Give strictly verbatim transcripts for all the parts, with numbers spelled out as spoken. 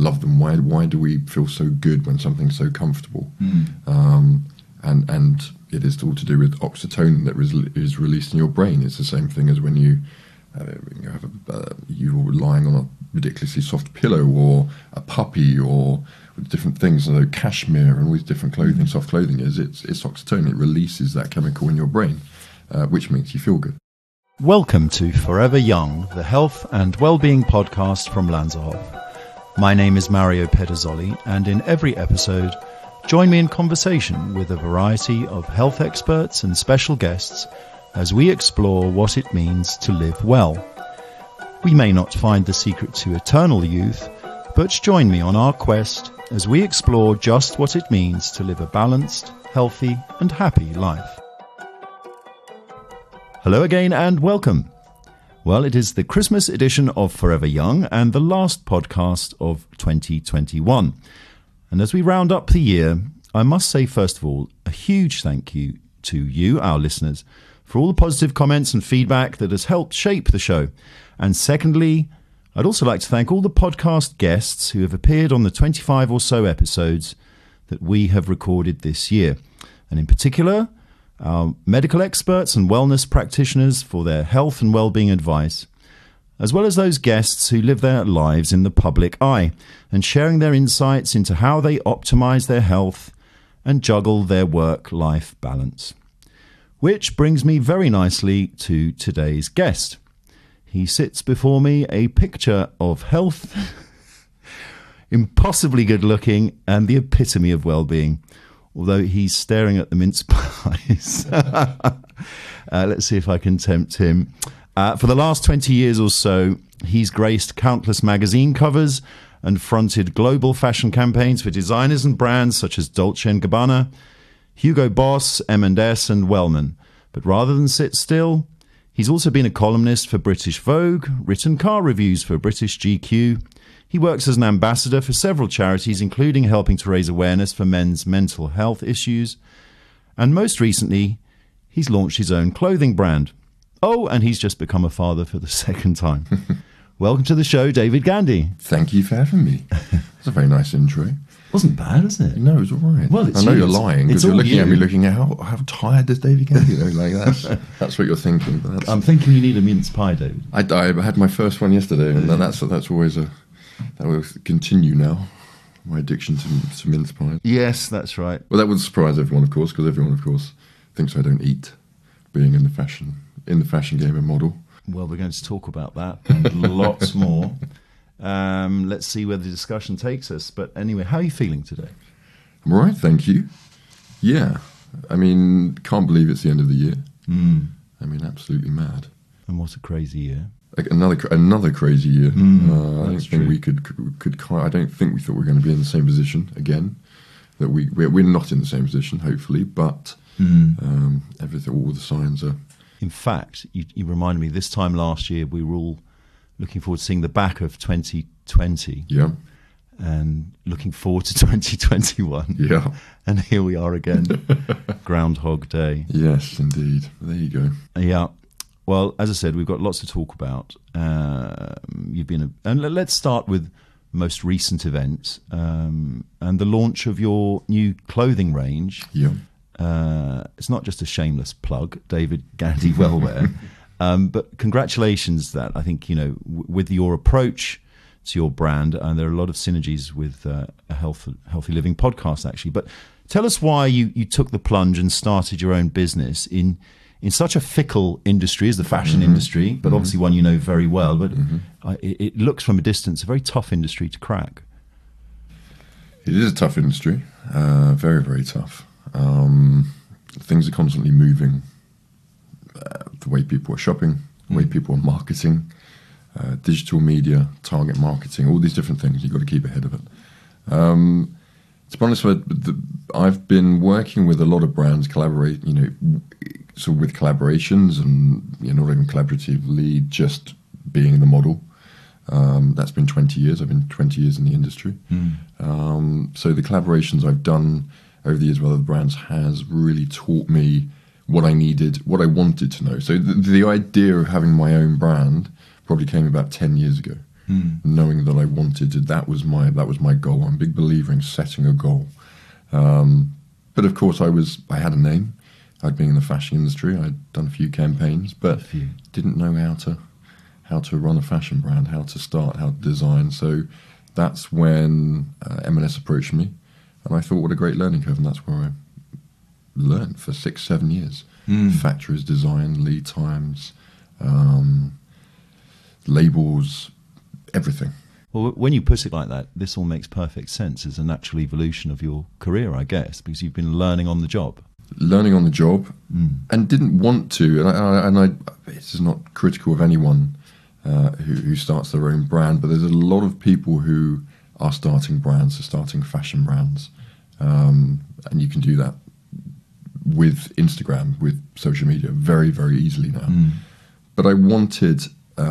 love them? Why why do we feel so good when something's so comfortable? Mm. Um, and and it is all to do with oxytocin that is, is released in your brain. It's the same thing as when you uh, you have a, uh, you're lying on a ridiculously soft pillow, or a puppy, or with different things, you know, cashmere and all these different clothing, soft clothing is, it's, it's oxytocin. It releases that chemical in your brain, uh, which makes you feel good. Welcome to Forever Young, the health and well-being podcast from Lanzerhof. My name is Mario Pederzoli, and in every episode, join me in conversation with a variety of health experts and special guests as we explore what it means to live well. We may not find the secret to eternal youth, but join me on our quest as we explore just what it means to live a balanced, healthy, and happy life. Hello again and welcome. Well, it is the Christmas edition of Forever Young and the last podcast of twenty twenty-one. And as we round up the year, I must say, first of all, a huge thank you to you, our listeners, for all the positive comments and feedback that has helped shape the show. And secondly, I'd also like to thank all the podcast guests who have appeared on the twenty-five or so episodes that we have recorded this year. And in particular, our medical experts and wellness practitioners for their health and well-being advice, as well as those guests who live their lives in the public eye and sharing their insights into how they optimize their health and juggle their work-life balance. Which brings me very nicely to today's guest. He sits before me, a picture of health, impossibly good looking, and the epitome of well-being. Although he's staring at the mince pies. uh, let's see if I can tempt him. Uh, for the last twenty years or so, he's graced countless magazine covers and fronted global fashion campaigns for designers and brands such as Dolce and Gabbana, Hugo Boss, M and S, and Wellman. But rather than sit still, he's also been a columnist for British Vogue, written car reviews for British G Q. He works as an ambassador for several charities, including helping to raise awareness for men's mental health issues. And most recently, he's launched his own clothing brand. Oh, and he's just become a father for the second time. Welcome to the show, David Gandy. Thank you for having me. That's a very nice intro. Wasn't bad, isn't it? No, it was all right. Well, it's I know you. you're lying because It's you're all looking you. at me looking at how, how tired is David Gandy? You know, like that's, that's what you're thinking. But that's, I'm thinking you need a mince pie, David. I, I had my first one yesterday, and that's that's always a... That will continue now, my addiction to, to mince pies. Yes, that's right. Well, that would surprise everyone, of course, because everyone, of course, thinks I don't eat, being in the fashion in the fashion game and model. Well, we're going to talk about that and lots more. Um, let's see where the discussion takes us. But anyway, how are you feeling today? I'm all right, thank you. Yeah, I mean, can't believe it's the end of the year. Mm. I mean, absolutely mad. And what a crazy year. Like another another crazy year. Mm, uh, I don't that's think true. we could could. could I don't think we thought we were going to be in the same position again. That we we're, we're not in the same position, hopefully, but Mm. um, everything, all the signs are. In fact, you, you reminded me, this time last year, we were all looking forward to seeing the back of twenty twenty Yeah, and looking forward to twenty twenty-one. yeah, And here we are again, Groundhog Day. yes, indeed. There you go. Yeah. Well, as I said, we've got lots to talk about. Um, you've been, a, and let- let's start with most recent events um, and the launch of your new clothing range. Yeah, Uh, it's not just a shameless plug, David Gandy Wellwear, um, but congratulations that I think, you know, w- with your approach to your brand, and there are a lot of synergies with uh, a health, healthy living podcast, actually. But tell us why you, you took the plunge and started your own business in in such a fickle industry as the fashion Mm-hmm. industry, but Mm-hmm. obviously one you know very well. But Mm-hmm. uh, it, it looks from a distance a very tough industry to crack. it is a tough industry. Uh, very, very tough. Um, things are constantly moving. Uh, the way people are shopping, the way Mm. people are marketing, uh, digital media, target marketing, all these different things. You've got to keep ahead of it. Um, to be honest, with the, I've been working with a lot of brands, collaborate, you know, so with collaborations and you know, not even collaboratively, just being the model. Um, that's been twenty years. I've been twenty years in the industry. Mm. Um, so the collaborations I've done over the years with other brands has really taught me what I needed, what I wanted to know. So the, the idea of having my own brand probably came about ten years ago. knowing that I wanted to. That was my that was my goal. I'm a big believer in setting a goal. Um, but of course, I was I had a name. I'd been in the fashion industry. I'd done a few campaigns, but few. didn't know how to how to run a fashion brand, how to start, how to design. So that's when uh, M and S approached me, and I thought, what a great learning curve, and that's where I learned for six, seven years. Mm. Factories, design, lead times, um, labels, everything. Well, when you put it like that, this all makes perfect sense as a natural evolution of your career, I guess, because you've been learning on the job. Learning on the job, Mm. and didn't want to. And I, and I, this is not critical of anyone uh, who, who starts their own brand, but there's a lot of people who are starting brands, are starting fashion brands, um, and you can do that with Instagram, with social media, very, very easily now. Mm. But I wanted,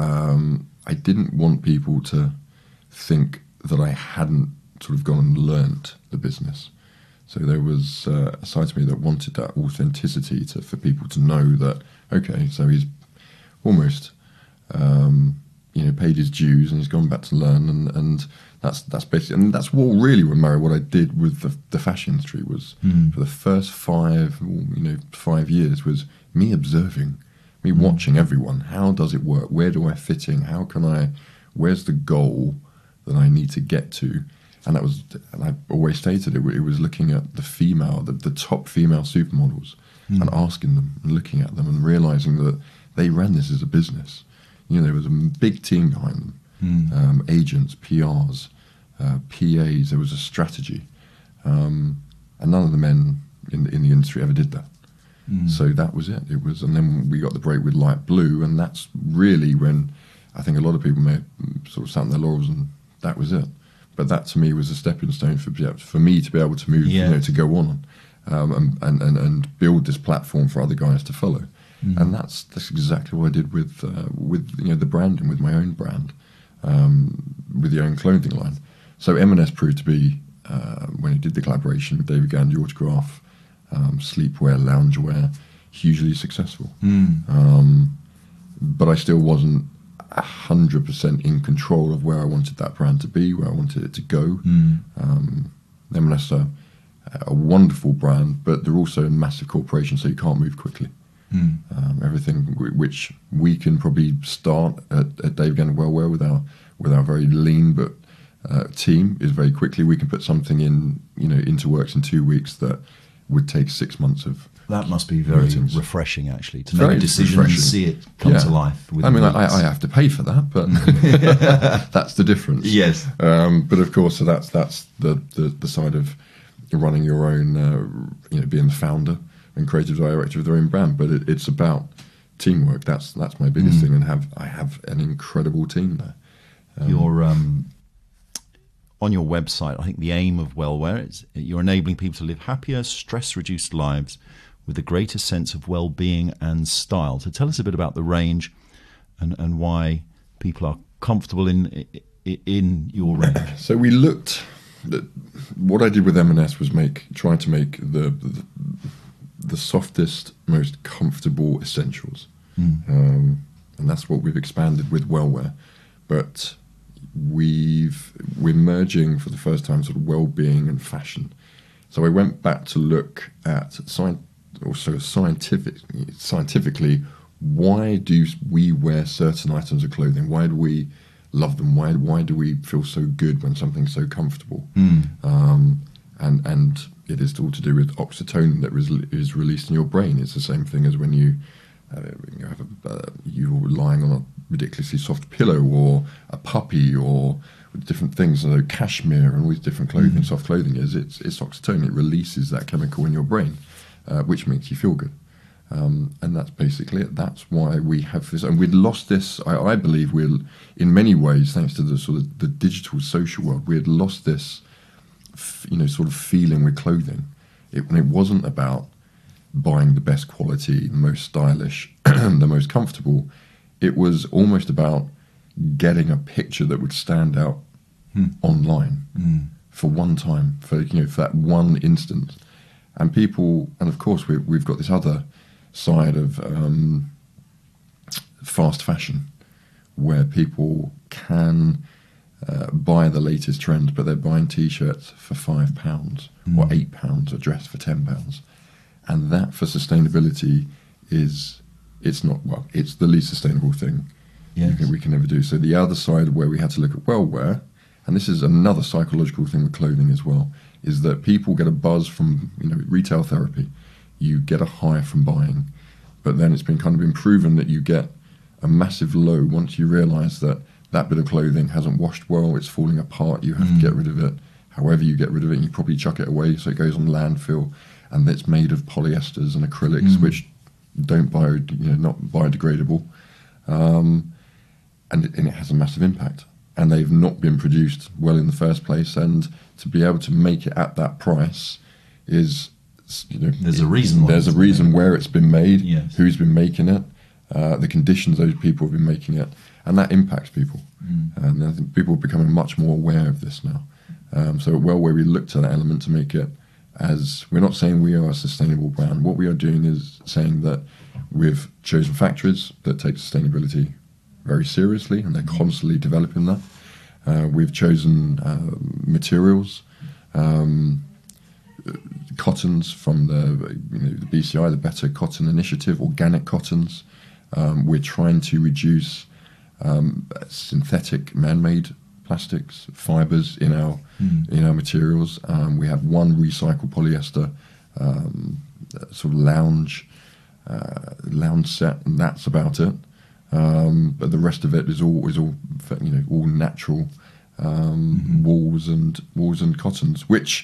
um, I didn't want people to think that I hadn't sort of gone and learnt the business. So there was uh, a side to me that wanted that authenticity to, for people to know that, okay, so he's almost, um, you know, paid his dues and he's gone back to learn, and, and that's that's basically, and that's what really, Murray, what I did with the, the fashion industry was Mm. for the first five, you know, five years was me observing, me watching everyone. How does it work? Where do I fit in? How can I? Where's the goal that I need to get to? And that was, and I always stated it, it was looking at the female, the, the top female supermodels, Mm. and asking them, and looking at them, and realizing that they ran this as a business. You know, there was a big team behind them, Mm. um, agents, P Rs, uh, P As. There was a strategy, um, and none of the men in in the industry ever did that. Mm. So that was it. It was, and then we got the break with Light Blue, and that's really when I think a lot of people may have sort of sat on their laurels, and that was it. But that to me was a stepping stone for for me to be able to move, Yeah. you know, to go on um, and, and, and and build this platform for other guys to follow. Mm. And that's that's exactly what I did with uh, with you know the branding, with my own brand, um, with the own clothing line. So M and S proved to be uh, when he did the collaboration with David Gandy Autograph, um, sleepwear, loungewear, hugely successful. Mm. Um, but I still wasn't a hundred percent in control of where I wanted that brand to be, where I wanted it to go. Mm. Um, M and S are a wonderful brand, but they're also a massive corporation, so you can't move quickly. Mm. Um, everything w- which we can probably start at, at Dave Gandy Wellwear with our with our very lean but uh, team is very quickly. We can put something in, you know, into works in two weeks that would take six months of. That must be very Meetings. refreshing, actually, to Very make a decision refreshing. and see it come Yeah. to life. I within mean, I, weeks. I have to pay for that, but that's the difference. Yes. Um, but of course, so that's that's the, the, the side of running your own, uh, you know, being the founder and creative director of their own brand. But it, it's about teamwork. That's that's my biggest Mm. thing, and have I have an incredible team there. Um, Your um, on your website, I think the aim of Wellwear is you're enabling people to live happier, stress-reduced lives with a greater sense of well-being and style. So tell us a bit about the range and, and why people are comfortable in in your range. So we looked. At, what I did with M and S was make try to make the the, the softest, most comfortable essentials, Mm. um, and that's what we've expanded with Wellwear. But we've we're merging for the first time sort of well-being and fashion. So I went back to look at sci- also scientific scientifically, why do we wear certain items of clothing? Why do we love them? Why why do we feel so good when something's so comfortable? Mm. Um, and and it is all to do with oxytocin that is, is released in your brain. It's the same thing as when you uh, you have a, uh, you're lying on a ridiculously soft pillow, or a puppy, or with different things. So cashmere and with different clothing, Mm. soft clothing is it's it's oxytocin. It releases that chemical in your brain, uh, which makes you feel good. Um, and that's basically it. That's why we have this, and we'd lost this. I, I believe we're, in many ways, thanks to the sort of the digital social world, we had lost this, f- you know, sort of feeling with clothing. It, when it wasn't about buying the best quality, the most stylish, the most comfortable. It was almost about getting a picture that would stand out Hmm. online Mm. for one time, for you know, for that one instance. And people, and of course, we, we've got this other side of um, fast fashion, where people can uh, buy the latest trend, but they're buying T-shirts for five pounds Mm. or eight pounds, or dress for ten pounds, and that for sustainability is it's not well, it's the least sustainable thing Yes. you can, we can ever do. So the other side where we had to look at well-wear, and this is another psychological thing with clothing as well, is that people get a buzz from you know retail therapy. You get a high from buying, but then it's been kind of been proven that you get a massive low once you realise that that bit of clothing hasn't washed well, it's falling apart, you have Mm. to get rid of it. However you get rid of it, you probably chuck it away, so it goes on landfill, and it's made of polyesters and acrylics, Mm. which don't bio, you know, not biodegradable, um, and, it, and it has a massive impact. And they've not been produced well in the first place, and to be able to make it at that price is, you know, There's a reason why There's a it's reason made. where it's been made, Yes. who's been making it, uh, the conditions those people have been making it, and that impacts people. Mm. And I think people are becoming much more aware of this now. Um, so, well, where we looked at that element to make it as, we're not saying we are a sustainable brand. What we are doing is saying that we've chosen factories that take sustainability very seriously, and they're constantly developing that. Uh, we've chosen uh, materials, um, cottons from the you know the B C I, the Better Cotton Initiative, organic cottons. Um, we're trying to reduce um, synthetic man-made plastics, fibres in our Mm. in our materials. Um, we have one recycled polyester um, sort of lounge uh, lounge set, and that's about it. Um, but the rest of it is all is all you know all natural um, Mhm. wools and wools and cottons, which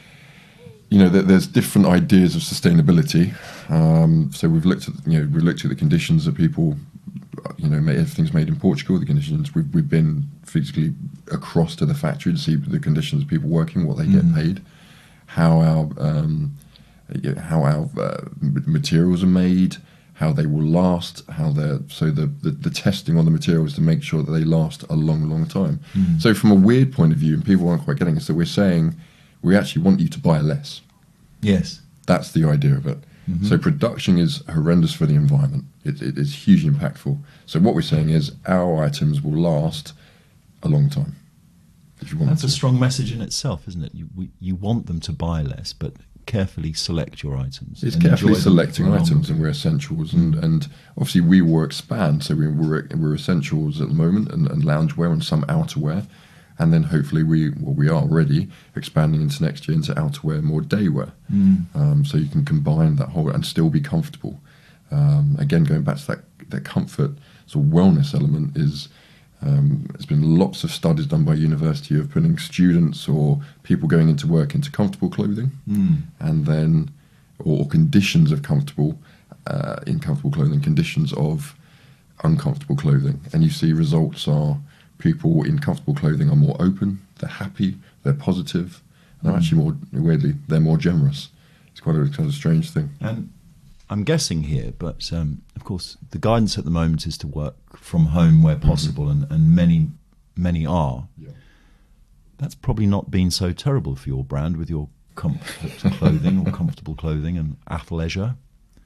you know there, there's different ideas of sustainability. Um, so we've looked at you know we've looked at the conditions that people you know made, everything's made in Portugal. The conditions we've we've been physically across to the factory to see the conditions of people working, what they get Mhm. paid, how our um, you know, how our uh, m- materials are made, how they will last, how they're so the, the the testing on the materials to make sure that they last a long, long time. Mm. So from a weird point of view, and people aren't quite getting it, so we're saying we actually want you to buy less. Yes. That's the idea of it. Mhm. So production is horrendous for the environment. It, it is hugely impactful. So what we're saying is our items will last a long time. If you want That's them a to. strong message in itself, isn't it? You, we, you want them to buy less, but carefully select your items. It's and carefully enjoy them selecting for a longer items, and period. we're essentials, and, and obviously we will expand. So we, we're we're essentials at the moment, and, and loungewear and some outerwear, and then hopefully we well we are already expanding into next year into outerwear, more daywear. Mm. Um, so you can combine that whole and still be comfortable. Um, again, going back to that that comfort sort of wellness element is. Um, there's been lots of studies done by university of putting students or people going into work into comfortable clothing, Mm. and then or conditions of comfortable uh, in comfortable clothing, conditions of uncomfortable clothing, and you see results are people in comfortable clothing are more open, they're happy, they're positive, and they're actually more weirdly they're more generous. It's quite a kind of strange thing. And I'm guessing here, but um, of course, the guidance at the moment is to work from home where possible, and, and many, many are. Yeah. That's probably not been so terrible for your brand with your comfort clothing or comfortable clothing and athleisure.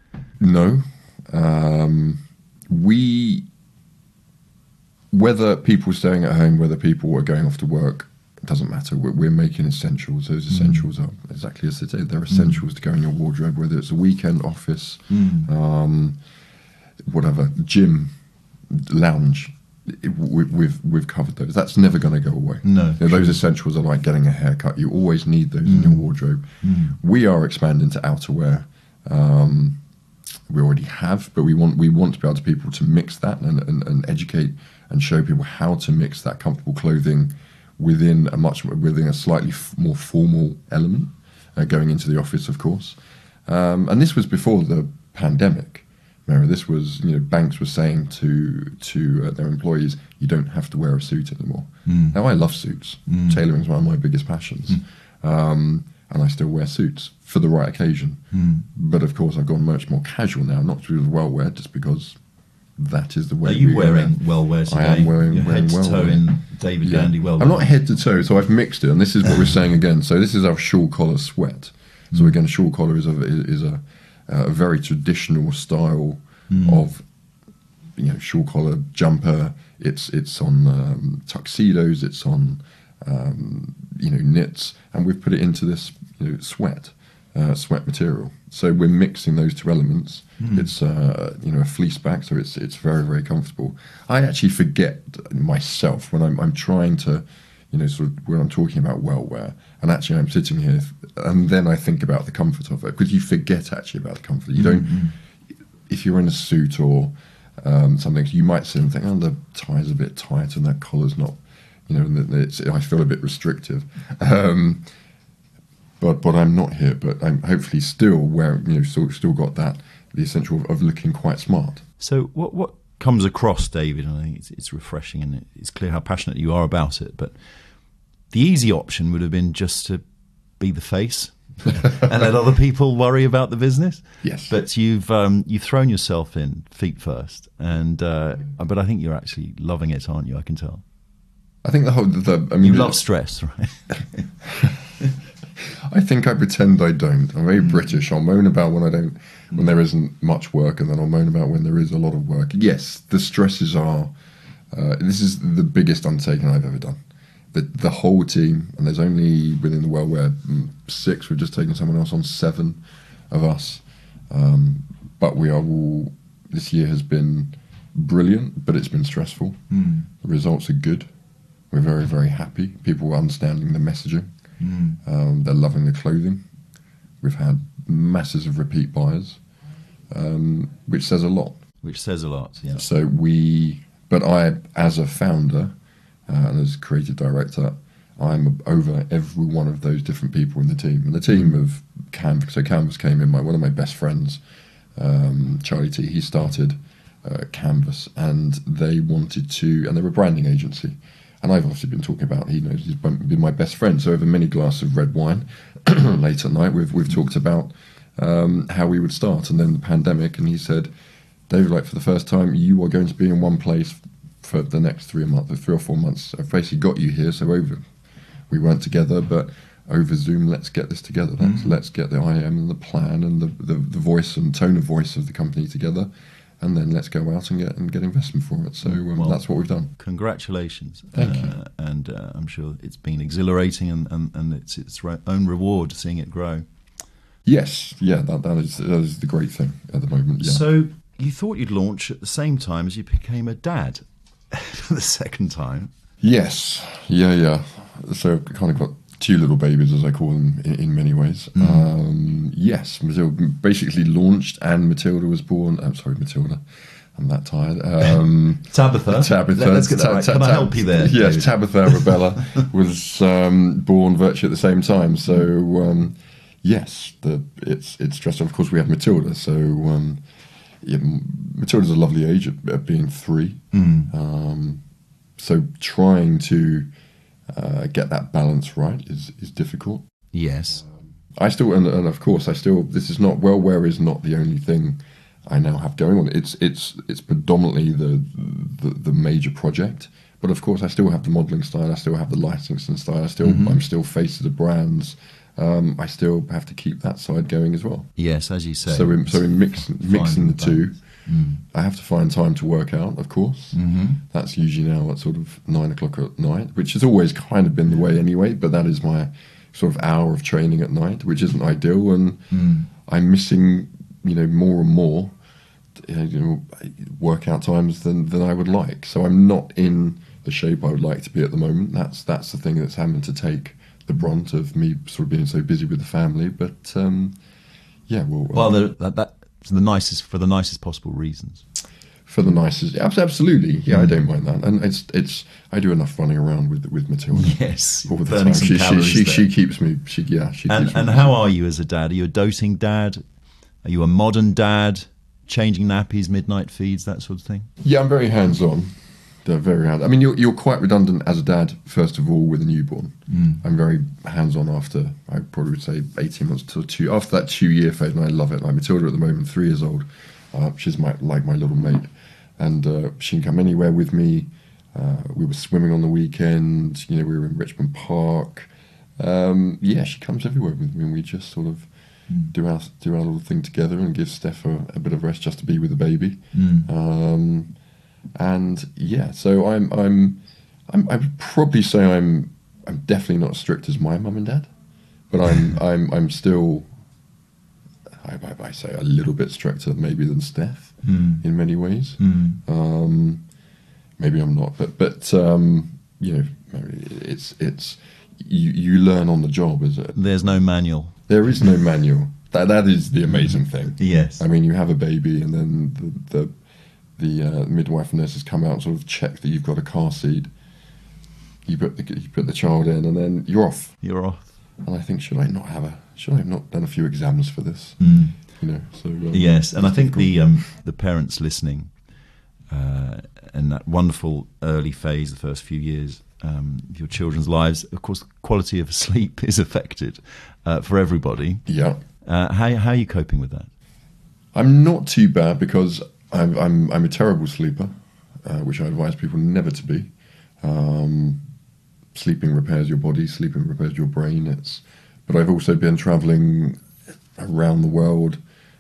No, um, we whether people are staying at home, whether people are going off to work, it doesn't matter. We're, we're making essentials. Those essentials are exactly as they say. They're essentials to go in your wardrobe, whether it's a weekend, office, Mm. um, whatever, gym, lounge. It, we, we've we've covered those. That's never going to go away. No, You know, those essentials are like getting a haircut. You always need those in your wardrobe. Mm. We are expanding to outerwear. Um, we already have, but we want we want to be able to people to mix that and, and, and educate and show people how to mix that comfortable clothing within a much within a slightly f- more formal element, uh, going into the office, of course. Um, and this was before the pandemic. Remember, this was you know banks were saying to to uh, their employees, you don't have to wear a suit anymore. Mm. Now I love suits. Mm. Tailoring is one of my biggest passions. Um, and I still wear suits for the right occasion. Mm. But of course, I've gone much more casual now, not to do with well wear, just because that is the way. Are you we go wearing around. well wear today? I am wearing, You're wearing head to well toe wear. in David Yeah. Gandy well I'm wear. not head to toe, so I've mixed it, and this is what we're saying again. So this is our shawl collar sweat. So again, shawl collar is a is a, a very traditional style Mm. of you know shawl collar jumper. It's it's on um, tuxedos. It's on um, you know knits, and we've put it into this you know, sweat uh, sweat material. So we're mixing those two elements. Mm. It's uh, you know a fleece back, so it's it's very very comfortable. I actually forget myself when I'm I'm trying to you know sort of when I'm talking about well wear, and actually I'm sitting here, and then I think about the comfort of it, because you forget actually about the comfort. You don't mm-hmm. if you're in a suit or um, something, you might sit and think, oh, the tie's a bit tight and that collar's not, you know, it's, I feel a bit restrictive. Um, but but I'm not here. But I'm hopefully still wearing, you know, still still got that the essential of, of looking quite smart. So what what comes across, David, and I think it's, it's refreshing and it's clear how passionate you are about it. But the easy option would have been just to be the face and let other people worry about the business. Yes. But you've um, you've thrown yourself in feet first, and uh, but I think you're actually loving it, aren't you? I can tell. I think the whole the, I mean you the, love stress, right? I think I pretend I don't. I'm very mm. British. I'll moan about when I don't, when there isn't much work, and then I'll moan about when there is a lot of work. Yes, the stresses are. Uh, this is the biggest undertaking I've ever done. The the whole team, and there's only within the Wellwear six. We've just taken someone else on, seven of us. Um, but we are all. This year has been brilliant, but it's been stressful. Mm. The results are good. We're very very happy. People are understanding the messaging. Mm. Um, they're loving the clothing. We've had masses of repeat buyers, um, which says a lot. Which says a lot. Yeah. So we, but I, as a founder. Uh, and as creative director, I'm over every one of those different people in the team. And the team of Canvas, so Canvas came in, my one of my best friends, um, Charlie T, he started uh, Canvas, and they wanted to, and they were a branding agency. And I've obviously been talking about, he knows he's been my best friend, so over many glasses of red wine, late at night, we've, we've talked about um, how we would start. And then the pandemic, and he said, David, like for the first time, you are going to be in one place for the next three months, three or four months. I've basically got you here, so over, we weren't together, but over Zoom, let's get this together. Let's, mm-hmm. let's get the I M and the plan and the, the, the voice and tone of voice of the company together, and then let's go out and get and get investment for it. So um, well, that's what we've done. Congratulations. Thank uh, you. And uh, I'm sure it's been exhilarating, and, and, and it's its own reward seeing it grow. Yes, yeah, that, that, is, that is the great thing at the moment. Yeah. So you thought you'd launch at the same time as you became a dad. For the second time. Yes, yeah, yeah. So I've kind of got two little babies, as I call them, in, in many ways. Mm. Um, yes, Matilda basically launched, and Matilda was born. I'm sorry, Matilda. I'm that tired. Um, Tabitha. Tabitha. Let's get that right. Can I help you there? Yes, David? Tabitha Arabella was um, born virtually at the same time. So um, yes, the, it's it's stressful. Of course, we have Matilda. So. Um, Yeah, Matilda's a lovely age at, at being three, mm. um, so trying to uh, get that balance right is, is difficult. Yes, um, I still, and, and of course, I still. This is not Wellwear is not the only thing I now have going on. It's it's it's predominantly the the, the major project, but of course, I still have the modelling style. I still have the licensing style. I still mm-hmm. I'm still face of the brands. Um, I still have to keep that side going as well. Yes, as you say. So in, so in mix, mixing the two, mm. I have to find time to work out, of course. Mm-hmm. That's usually now at sort of nine o'clock at night, which has always kind of been the way anyway, but that is my sort of hour of training at night, which isn't ideal. And mm. I'm missing, you know, more and more you know, workout times than, than I would like. So I'm not in the shape I would like to be at the moment. That's, that's the thing that's having to take the brunt of me sort of being so busy with the family, but um, yeah, well, well, the, that, that's the nicest for the nicest possible reasons. For the nicest, absolutely, yeah, mm. I don't mind that, and it's it's I do enough running around with with Matilda. Yes, all the time. She she, she, she keeps me. She yeah, she. And keeps me and how are you as a dad? Are you a doting dad? Are you a modern dad? Changing nappies, midnight feeds, that sort of thing. Yeah, I'm very hands on. They're very hard. I mean, you're, you're quite redundant as a dad, first of all, with a newborn. Mm. I'm very hands-on after, I probably would say, eighteen months to two. After that two-year phase, and I love it. Like Matilda at the moment, three years old. Uh, she's my, like my little mate. And uh, she can come anywhere with me. Uh, we were swimming on the weekend. You know, we were in Richmond Park. Um, yeah, she comes everywhere with me, and we just sort of mm. do our do our little thing together and give Steph a, a bit of rest just to be with the baby. Mm. Um and yeah, so I'm I'm, I'm I would probably say I'm I'm definitely not as strict as my mum and dad, but I'm I'm I'm still I, I, I say a little bit stricter maybe than Steph Mm. in many ways. Mm. Um, maybe I'm not, but but um, you know, it's it's you you learn on the job, is it? There's no manual. There is no manual. That that is the amazing thing. Yes. I mean, you have a baby, and then the the, the uh, midwife and nurses come out and sort of check that you've got a car seat. You put the you put the child in, and then you're off. You're off. And I think, should I not have a? Should I have not done a few exams for this? Mm. You know. So um, Yes, and I it's think difficult. the um, the parents listening, uh, and that wonderful early phase, the first few years um, of your children's lives, of course, the quality of sleep is affected uh, for everybody. Yeah. Uh, how how are you coping with that? I'm not too bad because I'm I'm I'm a terrible sleeper, uh, which I advise people never to be. Um, sleeping repairs your body, sleeping repairs your brain. It's, but I've also been travelling around the world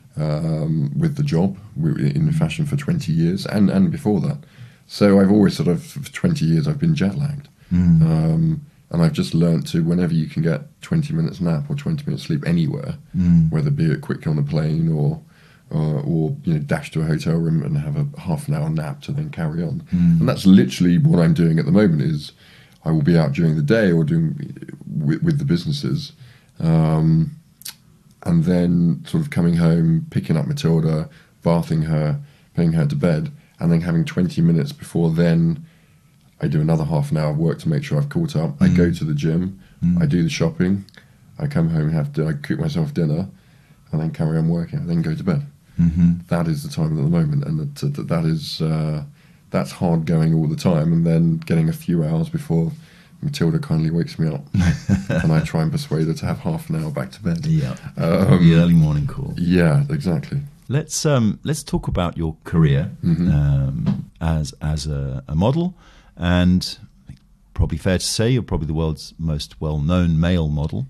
um, with the job in fashion for twenty years, and and before that. So I've always sort of for twenty years I've been jet lagged, Mm. um, and I've just learnt to, whenever you can get twenty minutes nap or twenty minutes sleep anywhere, Mm. whether be it quickly on the plane or uh, or you know dash to a hotel room and have a half an hour nap to then carry on. Mm. And that's literally what I'm doing at the moment. Is I will be out during the day or doing with, with the businesses, um, and then sort of coming home, picking up Matilda, bathing her, putting her to bed, and then having twenty minutes before then. I do another half an hour of work to make sure I've caught up. I Mm. go to the gym, Mm. I do the shopping, I come home and have to, I cook myself dinner, and then carry on working, and then go to bed. Mm-hmm. That is the time at the moment, and that, that, that is uh, that's hard going all the time. And then getting a few hours before Matilda kindly wakes me up, and I try and persuade her to have half an hour back to bed. Yeah. Um, the early morning call. Yeah, exactly. Let's um, let's talk about your career Mhm. um, as as a, a model, and probably fair to say you're probably the world's most well-known male model.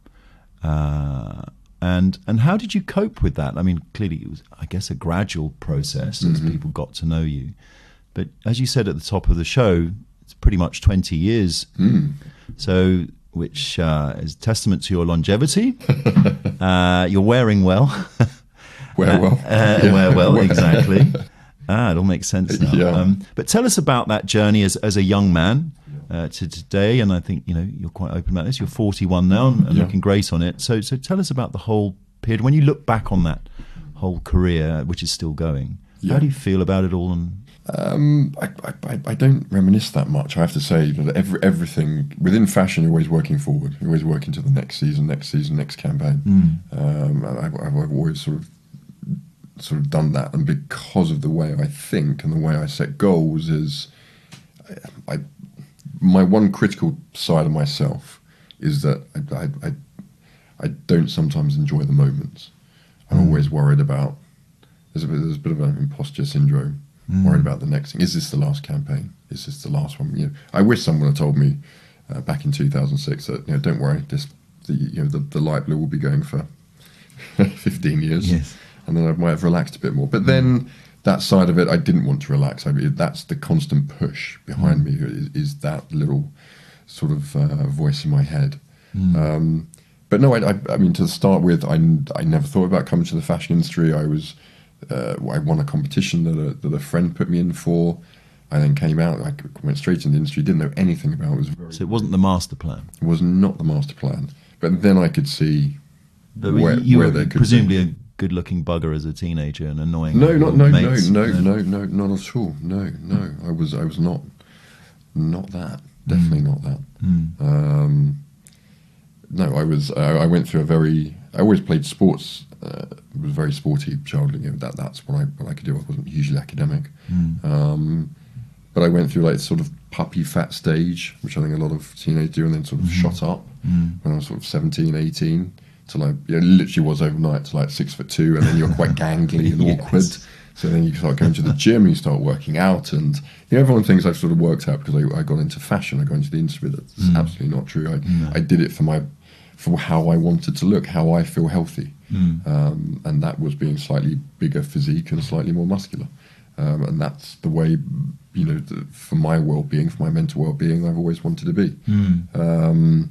Uh, and and how did you cope with that? I mean, clearly it was, I guess, a gradual process as Mhm. people got to know you. But as you said at the top of the show, it's pretty much twenty years. Mm. So, which uh, is testament to your longevity. uh, you're wearing well. Wear well. Uh, Yeah. Wear well, exactly. Ah, it all makes sense now. Yeah. Um, but tell us about that journey as, as a young man uh, to today. And I think, you know, you're quite open about this. You're forty-one now and, and Yeah. looking great on it. So, so tell us about the whole period. When you look back on that whole career, which is still going, Yeah. how do you feel about it all? And Um, I, I, I don't reminisce that much. I have to say that every, everything within fashion, you're always working forward. You're always working to the next season, next season, next campaign. Um, and I've, I've always sort of sort of done that, and because of the way I think and the way I set goals, is I, I my one critical side of myself is that I I, I, I don't sometimes enjoy the moments. I'm Mm. always worried about. There's a bit, there's a bit of an imposter syndrome. Mm. Worried about the next thing. Is this the last campaign? Is this the last one? You know, I wish someone had told me uh, back in two thousand six that, you know, don't worry, this the you know the, the light blue will be going for fifteen years, Yes. and then I might have relaxed a bit more. But then that side of it, I didn't want to relax. I mean, that's the constant push behind Mm. me. Is, is that little sort of uh, voice in my head? Mm. Um, but no, I, I, I mean, to start with, I, I never thought about coming to the fashion industry. I was, uh, I won a competition that a, that a friend put me in for. I then came out. I went straight into the industry. Didn't know anything about it. It was very, so it wasn't the master plan. it was not the master plan. But then I could see But where, you where were there could presumably be. a good-looking bugger as a teenager and annoying. No, not no, no, mates. no, no, no, not at all. No, no. I was, I was not, not that. Definitely not that. Mm. Um, no, I was. I, I went through a very. I always played sports. Uh, was a very sporty child. You know, that that's what I what I could do. I wasn't hugely academic, Mm. um, but I went through like sort of puppy fat stage, which I think a lot of teenagers do, and then sort of Mhm. shot up Mm. when I was sort of seventeen, eighteen. To like, you know, literally was overnight to like six foot two, and then you're quite gangly and Yes. awkward. So then you start going to the gym and you start working out, and you know, everyone thinks I've sort of worked out because I, I got into fashion, I got into the industry. That's Mm. absolutely not true. I, No. I did it for my, for how I wanted to look, how I feel healthy, Mm. um, and that was being slightly bigger physique and slightly more muscular. um, and that's the way, you know, the, for my well-being, for my mental well-being, I've always wanted to be. Mm. Um,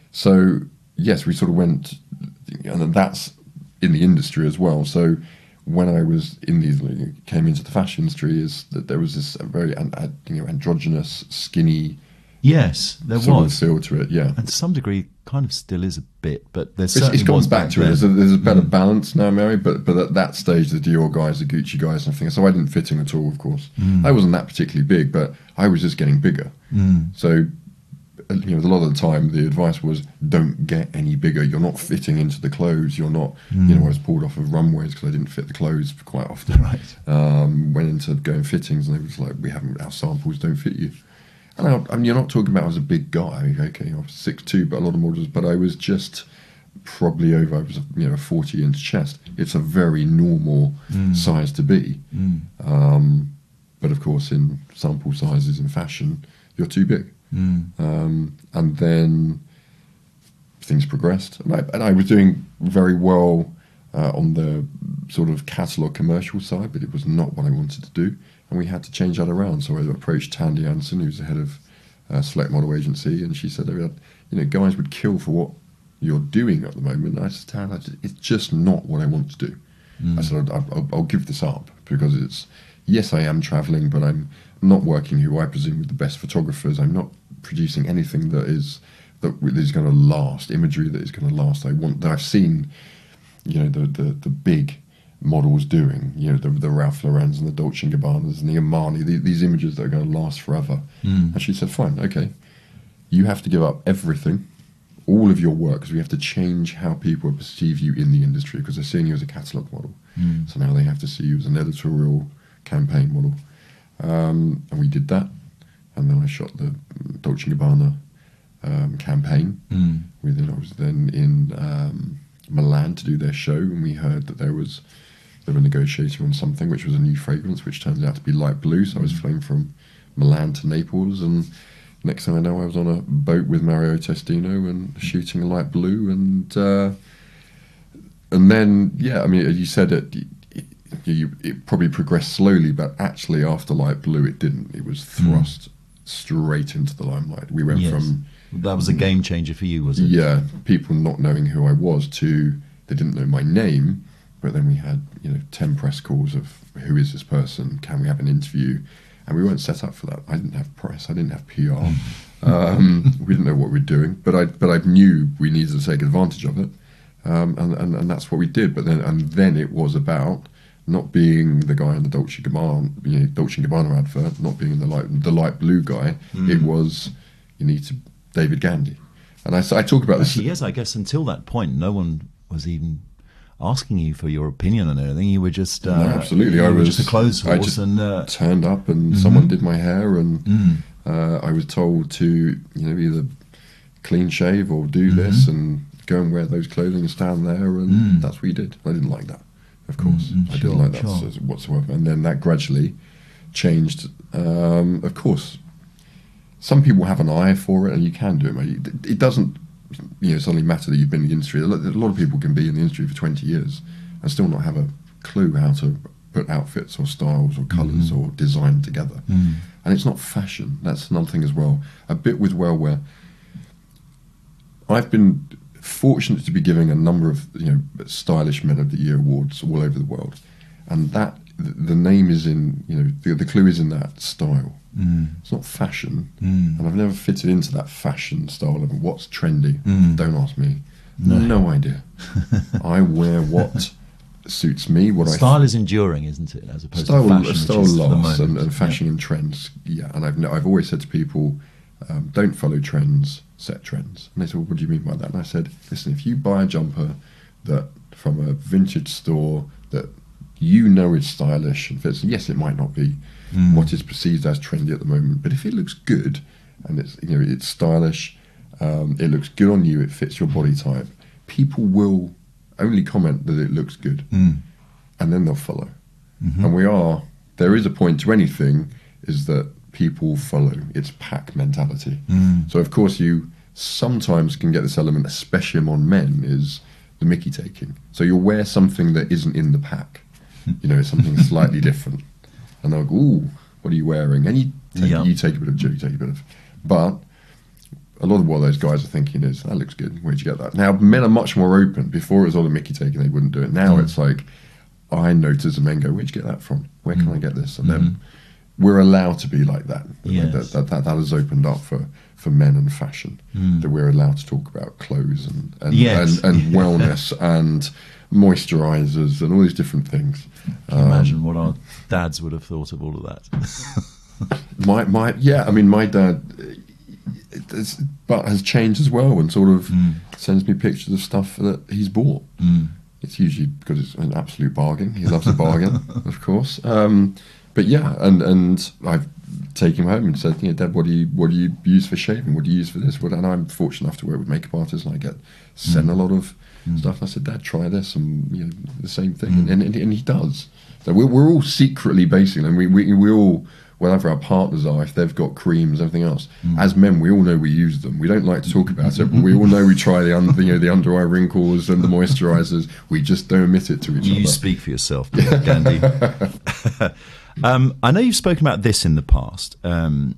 so yes, we sort of went, and that's in the industry as well. So when I was in these, came into the fashion industry, is that there was this very an, an, you know, androgynous, skinny Yes, there sort was. of feel to it. Yeah, And to some degree, kind of still is a bit, but there's it's, certainly it's gone was back to it. then. There's a, there's a better Mm. balance now, Mary. But but at that stage, the Dior guys, the Gucci guys, and things. So I didn't fit in at all. Of course, Mm. I wasn't that particularly big, but I was just getting bigger. Mm. So, uh, you know, a lot of the time, the advice was, don't get any bigger. You're not fitting into the clothes. You're not, Mm. you know, I was pulled off of runways because I didn't fit the clothes quite often. Right. Um, went into going fittings and they was like, we haven't, our samples don't fit you. And I, I mean, you're not talking about I was a big guy. I mean, okay, I was six two, but a lot of models, but I was just probably over, I was, you know, a forty inch chest. It's a very normal Mm. size to be. Mm. Um, but of course, in sample sizes in fashion, you're too big. Mm. Um, and then things progressed, and I, and I was doing very well uh, on the sort of catalogue commercial side, but it was not what I wanted to do, and we had to change that around. So I approached Tandy Anderson, who's the head of uh, Select Model Agency, and she said, you know, guys would kill for what you're doing at the moment. And I said, Tan, I just, it's just not what I want to do. Mm. I said, I'll, I'll, I'll give this up because it's, yes, I am travelling, but I'm not working who I presume with the best photographers. I'm not producing anything that is that is going to last, imagery that is going to last. I want that I've seen, you know, the the, the big models doing, you know, the, the Ralph Laurens and the Dolce and Gabbanas and the Armani, the, these images that are going to last forever. Mm. And she said, fine, okay, you have to give up everything, all of your work, because we have to change how people perceive you in the industry, because they're seeing you as a catalogue model. Mm. So now they have to see you as an editorial campaign model. Um, and we did that. And then I shot the Dolce and Gabbana um, campaign. Mm. We then, I was then in um, Milan to do their show, and we heard that there was they were negotiating on something, which was a new fragrance, which turns out to be light blue. So I was flying from Milan to Naples, and next thing I know, I was on a boat with Mario Testino and shooting a light blue, and uh, and then yeah, I mean, as you said, it, it, it, it probably progressed slowly, but actually after light blue, it didn't. It was thrust mm. straight into the limelight. We went Yes. from That was a game changer for you, was it? yeah, people not knowing who I was to they didn't know my name, but then we had, you know, ten press calls of who is this person? Can we have an interview? And we weren't set up for that. I didn't have press. I didn't have P R. um, we didn't know what we were doing, but I but I knew we needed to take advantage of it, um, and, and and that's what we did. But then and then it was about not being the guy in the Dolce and Gabbana, you know, Dolce and Gabbana advert, not being the light the light blue guy. Mm. It was you need to David Gandy, and I I talk about this. Actually, yes, I guess until that point, no one was even asking you for your opinion on anything. You were just uh, No, absolutely. You I were was just a clothes I horse, just and uh, turned up, and Mhm. someone did my hair, and mm, uh, I was told to, you know, either clean shave or do Mhm. this, and go and wear those clothing and stand there, and Mm. that's what he did. I didn't like that, of course. Mm, mm, I sure, didn't like that sure. so- whatsoever. And then that gradually changed. Um, of course, some people have an eye for it, and you can do it. Mate. It, it doesn't, you know, suddenly matter that you've been in the industry. A lot, a lot of people can be in the industry for twenty years and still not have a clue how to put outfits or styles or colors Mhm. or design together. mm, And it's not fashion. That's another thing as well. A bit with well where I've been fortunate to be giving a number of, you know, stylish men of the year awards all over the world, and that the, the name is in, you know, the, the clue is in that style. mm, It's not fashion, mm. and I've never fitted into that fashion style of what's trendy. Mm. Don't ask me. No. No, idea. I wear what suits me. What I Style is enduring, isn't it? As opposed style, to fashion, style which is for the lasts, and, moment. and fashion and trends. Yeah, and I've I've always said to people, um, don't follow trends, set trends. And they said, well, what do you mean by that? And I said, listen, if you buy a jumper that from a vintage store that you know is stylish and fits, yes, it might not be Mm. what is perceived as trendy at the moment, but if it looks good and it's, you know, it's stylish, um, it looks good on you, it fits your body type, people will only comment that it looks good, Mm. and then they'll follow. Mhm. And we are, there is a point to anything, is that people follow. It's pack mentality. Mm. So of course you sometimes can get this element, especially among men, is the mickey taking. So you'll wear something that isn't in the pack. You know, it's something slightly different. and they'll go, "Ooh, what are you wearing?" And you take, Yeah. you take a bit of joke, you take a bit of, but a lot of what those guys are thinking is, "That looks good. Where'd you get that?" Now, men are much more open. Before it was all a Mickey take, and they wouldn't do it. Now Mm. it's like, I notice and men go, "Where'd you get that from? Where can Mm. I get this?" And Mhm. then we're allowed to be like that. Like Yes. that, that, that. That has opened up for, for men and fashion. Mm. That we're allowed to talk about clothes and and, Yes. and, and wellness and moisturizers and all these different things. Can you imagine what our dads would have thought of all of that? My my yeah, I mean, my dad, it, it's, but has changed as well, and sort of Mm. sends me pictures of stuff that he's bought. Mm. It's usually because it's an absolute bargain. He loves a bargain, of course. Um, but yeah, and and I've taken him home and said, "Yeah, Dad, what do you what do you use for shaving? What do you use for this?" What, and I'm fortunate enough to work with makeup artists, and I get sent Mm. a lot of Mm. stuff. And I said, "Dad, try this," and you know, the same thing, Mm. and, and and he does. So we're we're all secretly basically, and we we we all. Whatever our partners are, if they've got creams, everything else. Mm. As men, we all know we use them. We don't like to talk about it, but we all know we try the under, you know, the under eye wrinkles and the moisturisers. We just don't admit it to each You other. speak for yourself, Gandhi. um, I know you've spoken about this in the past, um,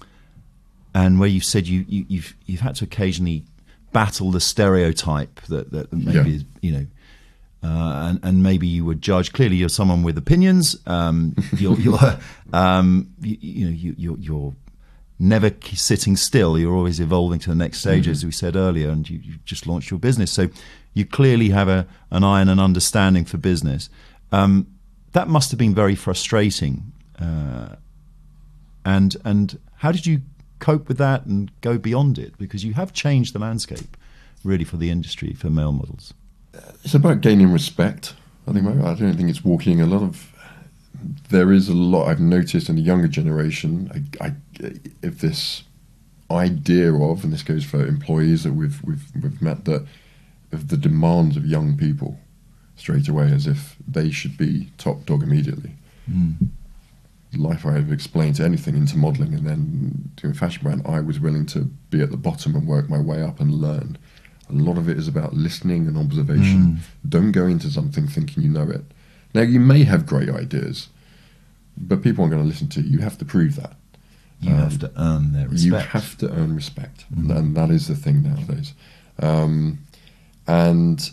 and where you've said you, you, you've you've had to occasionally battle the stereotype that, that maybe Yeah. is, you know. Uh, and, and maybe you would judge. Clearly, you're someone with opinions. Um, you're, you're, um, you, you know, you, you're, you're never sitting still. You're always evolving to the next stage, Mm-hmm. as we said earlier. And you, you just launched your business, so you clearly have a, an eye and an understanding for business. Um, that must have been very frustrating. Uh, and and how did you cope with that and go beyond it? Because you have changed the landscape, really, for the industry for male models. It's about gaining respect. I think I don't think it's walking a lot of. There is a lot I've noticed in the younger generation. I, I, if this idea of, and this goes for employees that we've we've we've met, that of the demands of young people straight away, as if they should be top dog immediately. Mm. Life I've explained to anything into modelling and then doing a fashion brand, I was willing to be at the bottom and work my way up and learn. A lot of it is about listening and observation. Mm. Don't go into something thinking you know it. Now, you may have great ideas, but people aren't going to listen to you. You have to prove that. You Um, have to earn their respect. You have to earn respect, Mm. and that is the thing nowadays. Um, and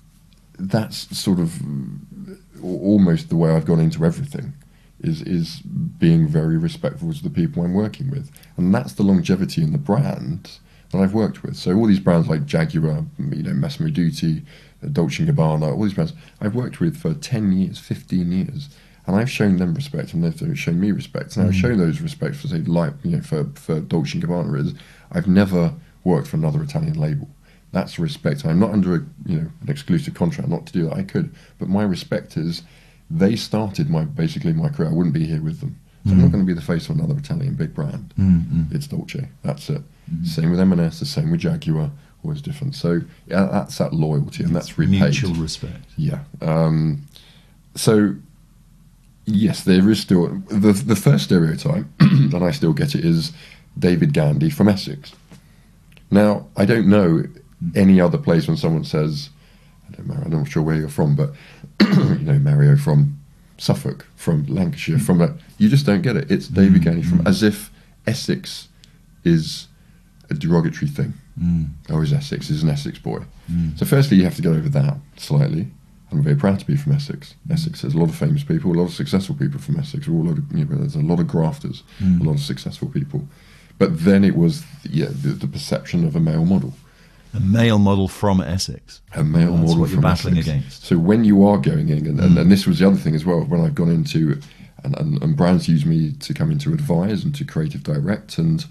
that's sort of almost the way I've gone into everything. Is is being very respectful to the people I'm working with, and that's the longevity in the brand that I've worked with. So all these brands like Jaguar, you know, Massimo Dutti, Dolce and Gabbana, all these brands I've worked with for ten years, fifteen years, and I've shown them respect, and they've shown me respect. And I've Mm. shown those respect for, say, like, you know, for for Dolce and Gabbana is I've never worked for another Italian label. That's respect. I'm not under a, you know, an exclusive contract not to do that. I could, but my respect is they started my basically my career. I wouldn't be here with them. So I'm Mm. not going to be the face of another Italian big brand. Mm, mm. It's Dolce. That's it. Mm. Same with M and S. The same with Jaguar. Always different. So yeah, that's that loyalty, and that's repaid. Mutual respect. Yeah. Um, so yes, there is still the the first stereotype, and I still get it, is David Gandy from Essex. Now I don't know any other place when someone says, I don't know, I'm not sure where you're from, but you know, Mario from Suffolk, from Lancashire, from a, you just don't get it. It's David Mm, Gandy from, mm. as if Essex is a derogatory thing, Mm. or is Essex is an Essex boy. Mm. So firstly, you have to get over that slightly. I'm very proud to be from Essex. Essex has a lot of famous people, a lot of successful people from Essex. All a lot of, you know, there's a lot of grafters, Mm. a lot of successful people. But then it was, yeah, the, the perception of a male model. A male model from Essex. A male That's model what you're from battling Essex. against. So when you are going in, and, and, Mm. and this was the other thing as well, when I've gone into, and, and, and brands use me to come in to advise and to creative direct, and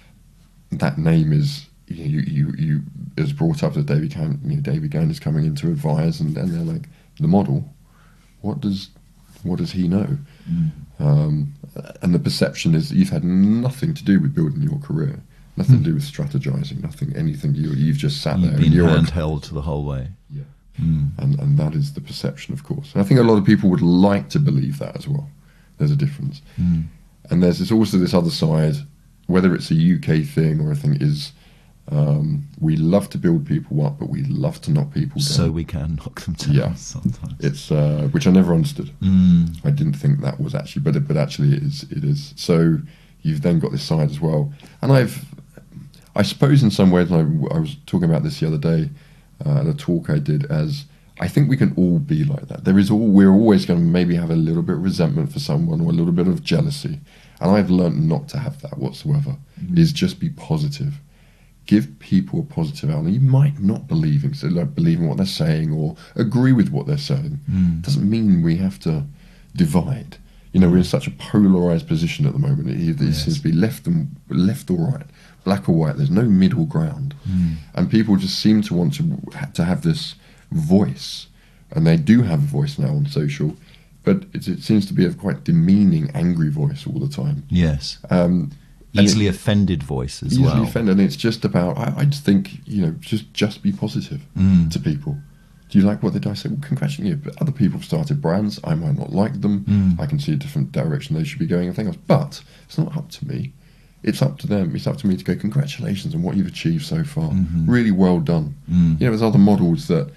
that name is, you you you is brought up that David Gann, you know, David Gann is coming in to advise, and, and they're like, the model, what does what does he know? Mm. Um, and the perception is that you've had nothing to do with building your career, nothing Mm. to do with strategizing, nothing, anything. You you've just sat You've there been and you're a- handheld to the whole way. yeah. Mm. And, and that is the perception, of course. And I think a lot of people would like to believe that as well. There's a difference. Mm. And there's this, also this other side, whether it's a U K thing or a thing, is Um, we love to build people up, but we love to knock people down. So we can knock them down Yeah. sometimes. It's uh, which I never understood. Mm. I didn't think that was actually, but it, but actually it is. It is. So you've then got this side as well, and I've, I suppose in some ways, and I, I was talking about this the other day uh, at a talk I did. As I think we can all be like that. There is all we're always going to maybe have a little bit of resentment for someone or a little bit of jealousy, and I've learned not to have that whatsoever. Mm. Is just be positive. Give people a positive outlook. You might not believe in, so like believe in what they're saying or agree with what they're saying. Mm. Doesn't mean we have to divide. You know, we're in such a polarized position at the moment. It, it Yes. seems to be left and left or right, black or white. There's no middle ground, Mm. and people just seem to want to to have this voice, and they do have a voice now on social, but it, it seems to be a quite demeaning, angry voice all the time. Yes. Um, and Easily it- offended voice as easily well. offended, and it's just about. I, I just think you know, just just be positive Mm. to people. Do you like what they do? I say, well, congratulate you. But other people have started brands. I might not like them. Mm. I can see a different direction they should be going and everything else. But it's not up to me. It's up to them. It's up to me to go, congratulations on what you've achieved so far. Mhm. Really well done. Mm. You know, there's other models that,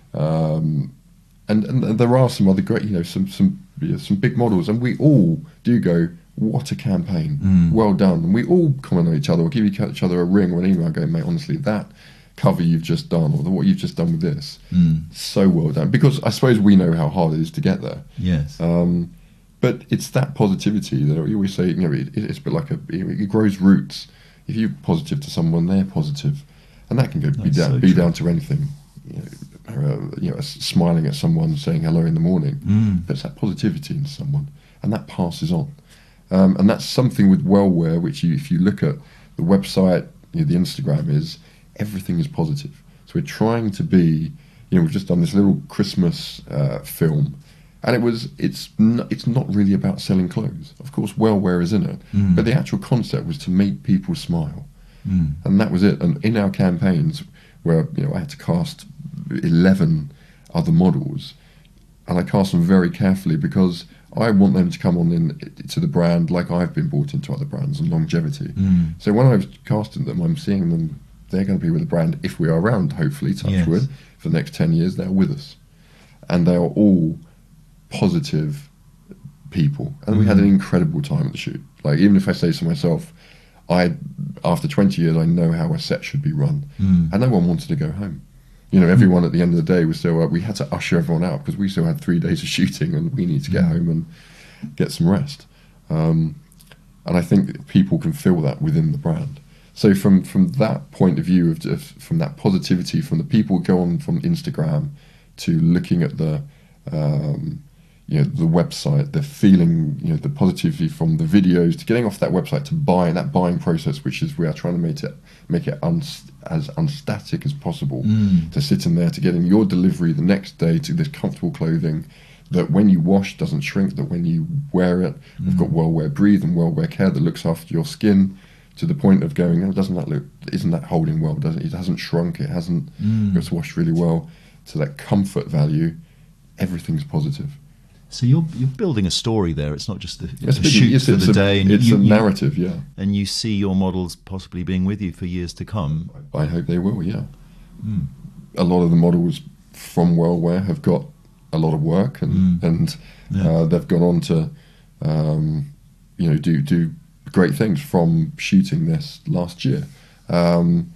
um, and, and there are some other great, you know, some some you know, some big models, and we all do go, what a campaign, Mm. well done. And we all comment on each other, or give each other a ring or an email, going, mate, honestly, that cover you've just done, or the, what you've just done with this, Mm. so well done. Because I suppose we know how hard it is to get there. Yes. Um, but it's that positivity that we always say, you know, it, it's a bit like a, it grows roots. If you're positive to someone, they're positive. And that can go be That's down, so be true. down to anything. You know, uh, you know, s- smiling at someone, saying hello in the morning. Mm. But it's that positivity in someone, and that passes on. Um, and that's something with Wellware, which you, if you look at the website, you know, the Instagram is, everything is positive. So we're trying to be, you know, we've just done this little Christmas uh, film, and it was, it's not, it's not really about selling clothes. Of course, Wellware is in it, Mm. but the actual concept was to make people smile. Mm. And that was it. And in our campaigns, where you know I had to cast eleven other models, and I cast them very carefully because I want them to come on in to the brand like I've been brought into other brands and longevity. Mm. So when I was casting them, I'm seeing them. They're going to be with the brand if we are around. Hopefully, touch Yes. wood, for the next ten years, they're with us, and they are all positive people. And we had an incredible time at the shoot. Like even if I say to myself, I after twenty years, I know how a set should be run, Mm. and no one wanted to go home. You know, everyone at the end of the day was still. Uh, we had to usher everyone out because we still had three days of shooting, and we need to get home and get some rest. Um, and I think people can feel that within the brand. So from from that point of view of, of from that positivity, from the people go on from Instagram to looking at the um, you know the website, the feeling, you know the positivity from the videos to getting off that website to buying, that buying process, which is we are trying to make it make it unst- as unstatic as possible. Mm. To sit in there, to getting your delivery the next day to this comfortable clothing that when you wash doesn't shrink, that when you wear it, we've got Wellwear Breathe and Wellwear Care that looks after your skin to the point of going, oh, doesn't that look, isn't that holding well? Doesn't it? It hasn't shrunk, it hasn't, Mm. it's washed really well. To that comfort value, everything's positive. So you're you're building a story there. It's not just the, It's, a big- shoot it's, for it's the a, day, and it's you, a you- narrative, yeah. and you see your models possibly being with you for years to come. I hope they will, yeah. Mm. A lot of the models from Wellwear have got a lot of work, and Mm. and Yeah. uh, they've gone on to, um, you know, do do great things from shooting this last year. Um,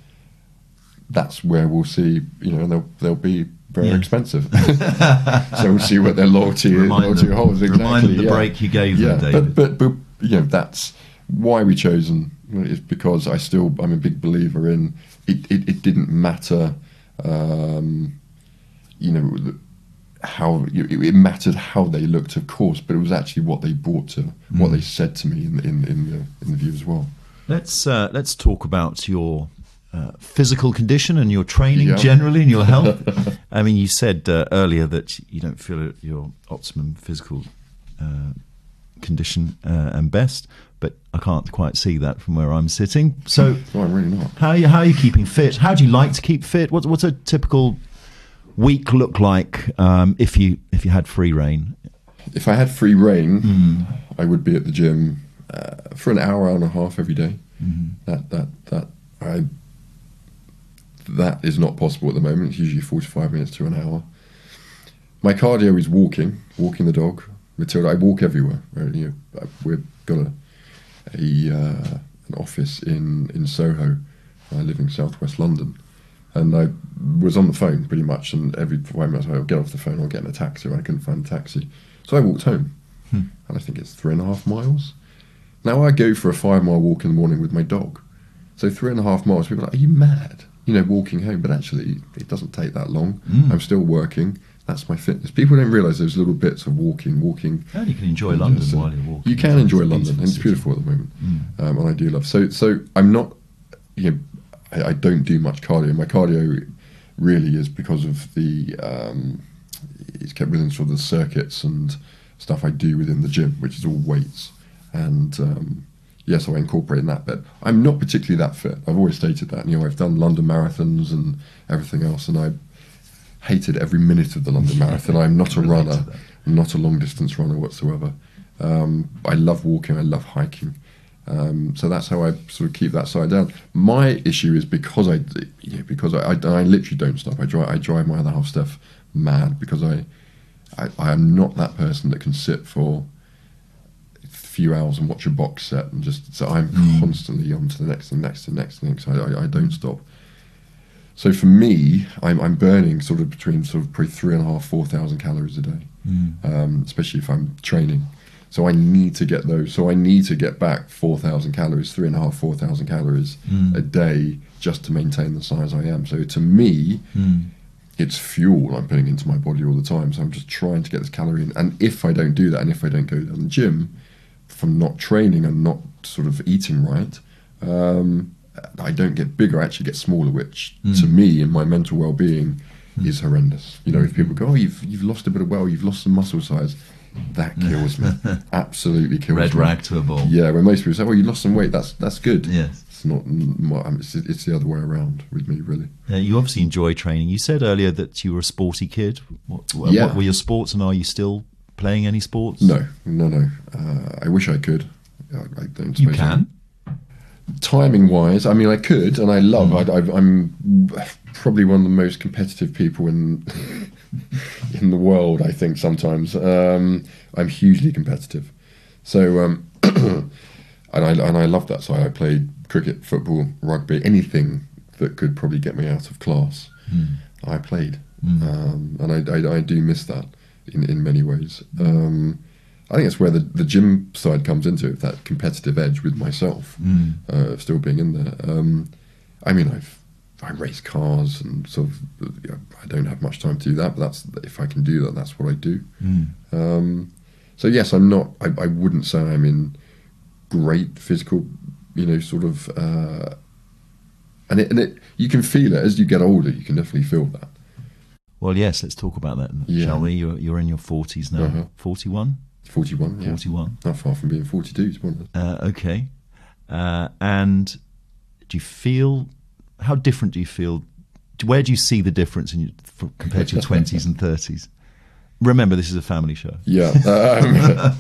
that's where we'll see, you know, they'll they'll be very Yeah. expensive. So we'll see what their loyalty Remind loyalty them- holds. Exactly. remind them the yeah. break you gave yeah. them, David. But, but but you know that's why we chosen is because I still I'm a big believer in it. It, it didn't matter, um, you know, the- how it, it mattered how they looked, of course, but it was actually what they brought to what Mm. they said to me in in in the in the view as well. Let's uh, let's talk about your uh, physical condition and your training Yeah. generally and your health. I mean, you said uh, earlier that you don't feel at your optimum physical uh, condition uh, and best, but I can't quite see that from where I'm sitting. So, No, I'm really not. how are you, how are you keeping fit? How do you like to keep fit? What's what's a typical week look like um, if you if you had free reign? If I had free reign, Mm. I would be at the gym uh, for an hour, hour and a half every day. Mhm. That that that I that is not possible at the moment. It's usually forty-five minutes to an hour. My cardio is walking, walking the dog. Matilda, I walk everywhere. Right? You know, we've got a, a uh, an office in, in Soho. I live in southwest London. And I was on the phone pretty much, and every five minutes I would get off the phone or get in a taxi, or I couldn't find a taxi. So I walked home, hmm. and I think it's three and a half miles. Now I go for a five mile walk in the morning with my dog. So three and a half miles, people are like, are you mad? You know, walking home. But actually, it doesn't take that long. Mm. I'm still working. That's my fitness. People don't realise there's little bits of walking, walking. And you can enjoy London just, uh, while you're walking. You can enjoy London, and it's beautiful at the moment. Mm. Um, and I do love. So, so I'm not, you know, I, I don't do much cardio. My cardio really is because of the, um, it's kept within sort of the circuits and stuff I do within the gym, which is all weights. And um, yes, I incorporate in that bit. I'm not particularly that fit. I've always stated that. You know, I've done London marathons and everything else, and I hated every minute of the London Marathon. I'm not a runner. I'm not a long distance runner whatsoever. Um, I love walking. I love hiking. Um, so that's how I sort of keep that side down. My issue is because I, you know, because I, I, I literally don't stop. I drive. I drive my other half Steph mad because I, I, I am not that person that can sit for a few hours and watch a box set and just. So I'm mm. constantly on to the next and next and next thing. So I, I, I don't stop. So for me, I'm, I'm burning sort of between sort of probably three and a half, four thousand calories a day, mm. um, especially if I'm training. So I need to get those. So I need to get back four thousand calories, three and a half, four thousand calories mm. a day just to maintain the size I am. So to me, mm. it's fuel I'm putting into my body all the time. So I'm just trying to get this calorie in. And if I don't do that, and if I don't go to the gym from not training and not sort of eating right, um, I don't get bigger, I actually get smaller, which mm. to me, in my mental well-being, mm. is horrendous. You know, if people go, oh, you've you've lost a bit of well, you've lost some muscle size, that kills me. Absolutely kills Red me. Red rag to a bull. Yeah, when most people say, oh, you lost some weight, that's that's good. Yes. It's not, it's, it's the other way around with me, really. Uh, you obviously enjoy training. You said earlier that you were a sporty kid. What, what, yeah. what were your sports, and are you still playing any sports? No, no, no. Uh, I wish I could. I, I don't You can? I, timing wise, I mean, I could, and I love. Mm. I, I, I'm probably one of the most competitive people in in the world. I think sometimes um, I'm hugely competitive. So, um, and I and I love that side. I played cricket, football, rugby, anything that could probably get me out of class. Mm. I played, mm. um, and I, I I do miss that in in many ways. Um, I think it's where the, the gym side comes into it, that competitive edge with myself, mm. uh, still being in there. Um, I mean, I've I race cars and sort of, you know, I don't have much time to do that, but that's if I can do that, that's what I do. Mm. Um, so yes, I'm not. I, I wouldn't say I'm in great physical, you know, sort of. Uh, and it and it you can feel it as you get older. You can definitely feel that. Well, yes. Let's talk about that, yeah. shall we? You're you're in your forties now. Uh-huh. Forty-one. Forty-one. Yeah. Forty-one. Not far from being forty-two, to be honest. Uh, okay. Uh, and do you feel? How different do you feel? Where do you see the difference in your, for, compared to your twenties and thirties? Remember, this is a family show. Yeah. Um,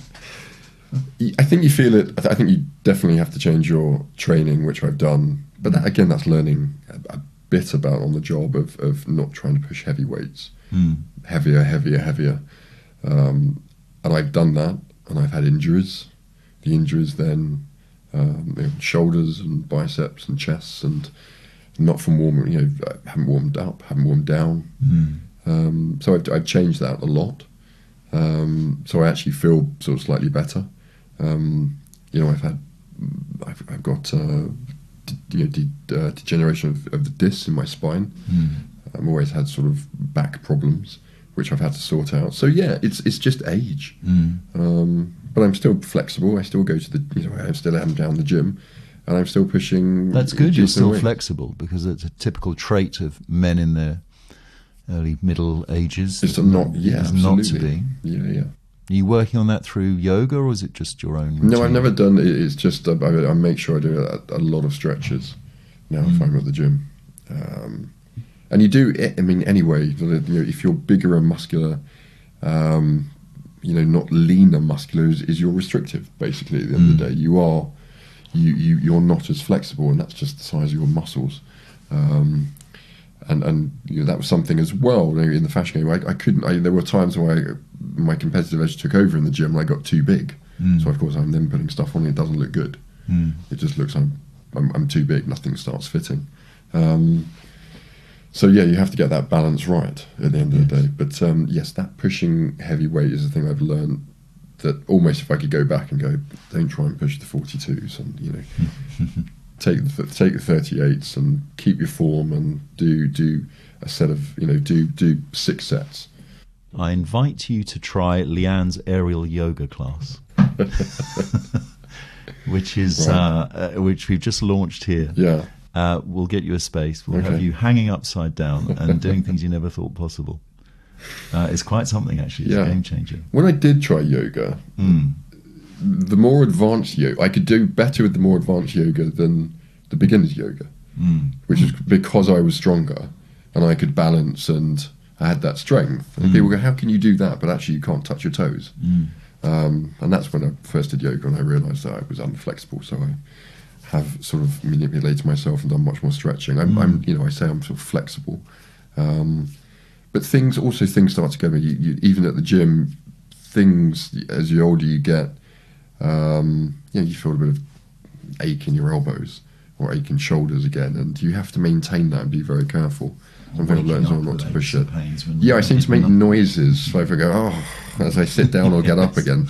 I think you feel it. I think you definitely have to change your training, which I've done. But that, again, that's learning a, a bit about on the job of, of not trying to push heavy weights. Mm. Heavier, heavier, heavier. Um, and I've done that, and I've had injuries. The injuries then, um, you know, shoulders and biceps and chests, and not from warming, you know, I haven't warmed up, haven't warmed down. Mm. Um, so I've, I've changed that a lot. Um, so I actually feel sort of slightly better. Um, you know, I've had, I've, I've got uh, de- you know, de- uh, degeneration of, of the discs in my spine. Mm. I've always had sort of back problems, which I've had to sort out. So yeah, it's it's just age. Mm. Um, but I'm still flexible. I still go to the, you know, I still am down the gym, and I'm still pushing. That's good. You're still weight. Flexible, because it's a typical trait of men in their early middle ages. It's not, yeah, it's not to be. Yeah, yeah. Are you working on that through yoga, or is it just your own routine? No, I've never done it. It's just uh, I, I make sure I do a, a lot of stretches now mm. if I'm at the gym. Um, and you do, I mean, anyway, you know, if you're bigger and muscular, um, you know, not lean and muscular is, is you're restrictive, basically, at the end mm. of the day. You are, you, you, you're not as flexible, and that's just the size of your muscles. Um, and and you know, that was something as well. You know, in the fashion game, I, I couldn't. I, there were times where I, my competitive edge took over in the gym, and I got too big. Mm. So of course, I'm then putting stuff on. It doesn't look good. Mm. It just looks I'm, I'm I'm too big. Nothing starts fitting. Um, so yeah, you have to get that balance right at the end of yes. the day. But um, yes, that pushing heavy weight is the thing I've learned. That almost if I could go back and go, don't try and push the forty-twos, and you know, take the take the thirty-eights and keep your form and do do a set of you know do do six sets. I invite you to try Leanne's aerial yoga class, which is right. uh, uh, which we've just launched here. Yeah. Uh, we'll get you a space. We'll okay. have you hanging upside down and doing things you never thought possible. Uh, it's quite something, actually. It's yeah. a game changer. When I did try yoga, mm. the more advanced yoga, I could do better with the more advanced yoga than the beginner's yoga, mm. which is because I was stronger and I could balance and I had that strength. And mm. people go, how can you do that? But actually you can't touch your toes. Mm. Um, and that's when I first did yoga and I realised that I was unflexible. So I have sort of manipulated myself and done much more stretching. I'm, mm. I'm you know, I say I'm sort of flexible. Um, but things, also things start to go, you, you, even at the gym, things, as you older you get, um, you know, you feel a bit of ache in your elbows or ache in shoulders again, and you have to maintain that and be very careful. Something I've learned is not to push it. Yeah, I seem to make noises, so if I go, oh, as I sit down or get up again.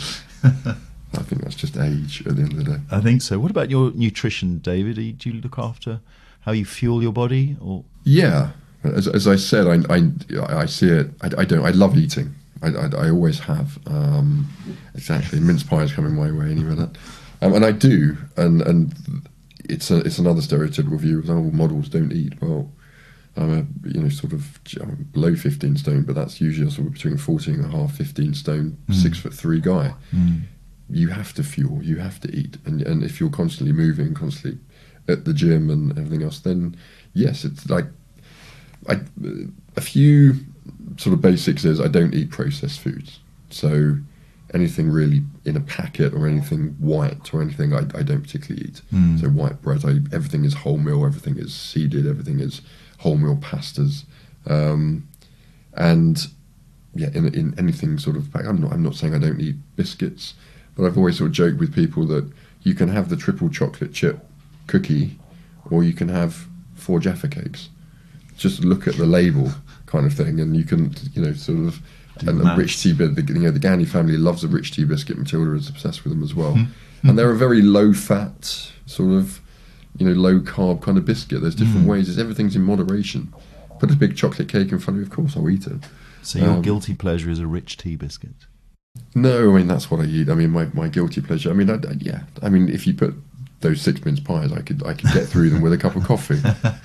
I think that's just age at the end of the day. I think so. What about your nutrition, David? Do you look after how you fuel your body? Or yeah, as, as I said, I, I, I see it. I, I don't. I love eating. I, I, I always have. Um, exactly, mince pie is coming my way any minute, um, and I do. And and it's a, it's another stereotypical view of oh, models don't eat. Well, I'm a you know sort of I'm below fifteen stone, but that's usually sort of between fourteen and a half, fifteen stone, mm. six foot three guy. Mm. You have to fuel, you have to eat, and and if you're constantly moving, constantly at the gym and everything else, then yes, it's like I, a few sort of basics is I don't eat processed foods. So anything really in a packet or anything white or anything I, I don't particularly eat. Mm. So white bread, I, everything is wholemeal, everything is seeded, everything is wholemeal pastas, um, and yeah, in in anything sort of. I'm not I'm not saying I don't eat biscuits. But I've always sort of joked with people that you can have the triple chocolate chip cookie, or you can have four Jaffa cakes. Just look at the label, kind of thing, and you can, you know, sort of. Do and the rich tea bit, you know, the Gandy family loves the rich tea biscuit. Matilda is obsessed with them as well, mm-hmm. and they're a very low fat, sort of, you know, low carb kind of biscuit. There's different mm. ways. There's everything's in moderation. Put a big chocolate cake in front of you, of course I'll eat it. So your um, guilty pleasure is a rich tea biscuit. No, I mean that's what I eat. I mean my, my guilty pleasure. I mean, I, I, yeah. I mean, if you put those six mince pies, I could I could get through them with a cup of coffee.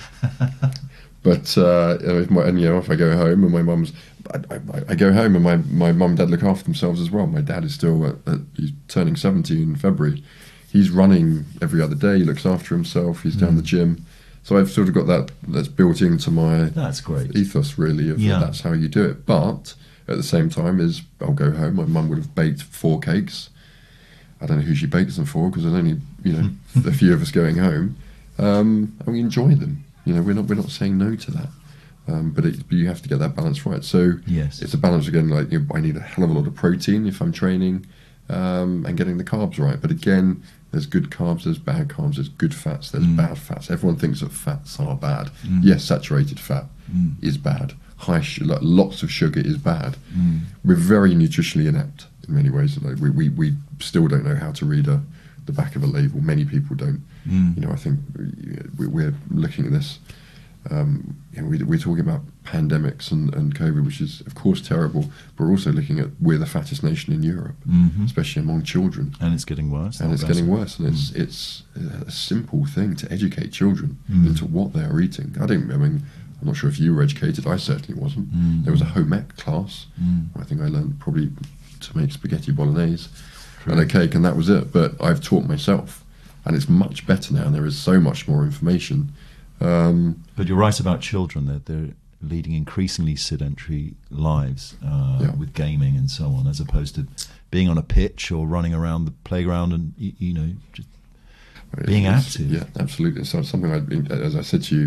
But uh, if my, and you know, if I go home and my mum's, I, I, I go home and my my mum and dad look after themselves as well. My dad is still at, at, he's turning seventy in February. He's running every other day. He looks after himself. He's mm. down the gym. So I've sort of got that that's built into my that's great ethos really. Of yeah. That's how you do it. But at the same time is I'll go home. My mum would have baked four cakes. I don't know who she bakes them for because there's only you know a few of us going home, um, and we enjoy them. You know, we're not we're not saying no to that, um, but, it, but you have to get that balance right. So yes. it's a balance again. Like you know, I need a hell of a lot of protein if I'm training, um, and getting the carbs right. But again, there's good carbs, there's bad carbs, there's good fats, there's mm. bad fats. Everyone thinks that fats are bad. Mm. Yes, saturated fat mm. is bad. High, sh- like lots of sugar is bad. Mm. We're very nutritionally inept in many ways. Like we, we we still don't know how to read a, the back of a label. Many people don't. Mm. You know, I think we, we're looking at this. Um, you know, we, we're talking about pandemics and, and COVID, which is of course terrible. But we're also looking at we're the fattest nation in Europe, mm-hmm. especially among children. And it's getting worse. And it's better. getting worse. And mm. it's it's a simple thing to educate children mm. into what they are eating. I don't. I mean. I'm not sure if you were educated. I certainly wasn't. Mm. There was a home ec class. Mm. I think I learned probably to make spaghetti bolognese True. and a cake, and that was it. But I've taught myself, and it's much better now. And there is so much more information. Um, but you're right about children. That they're, they're leading increasingly sedentary lives uh, yeah. with gaming and so on, as opposed to being on a pitch or running around the playground and you, you know just being active. Yeah, absolutely. So something I'd been, as I said to you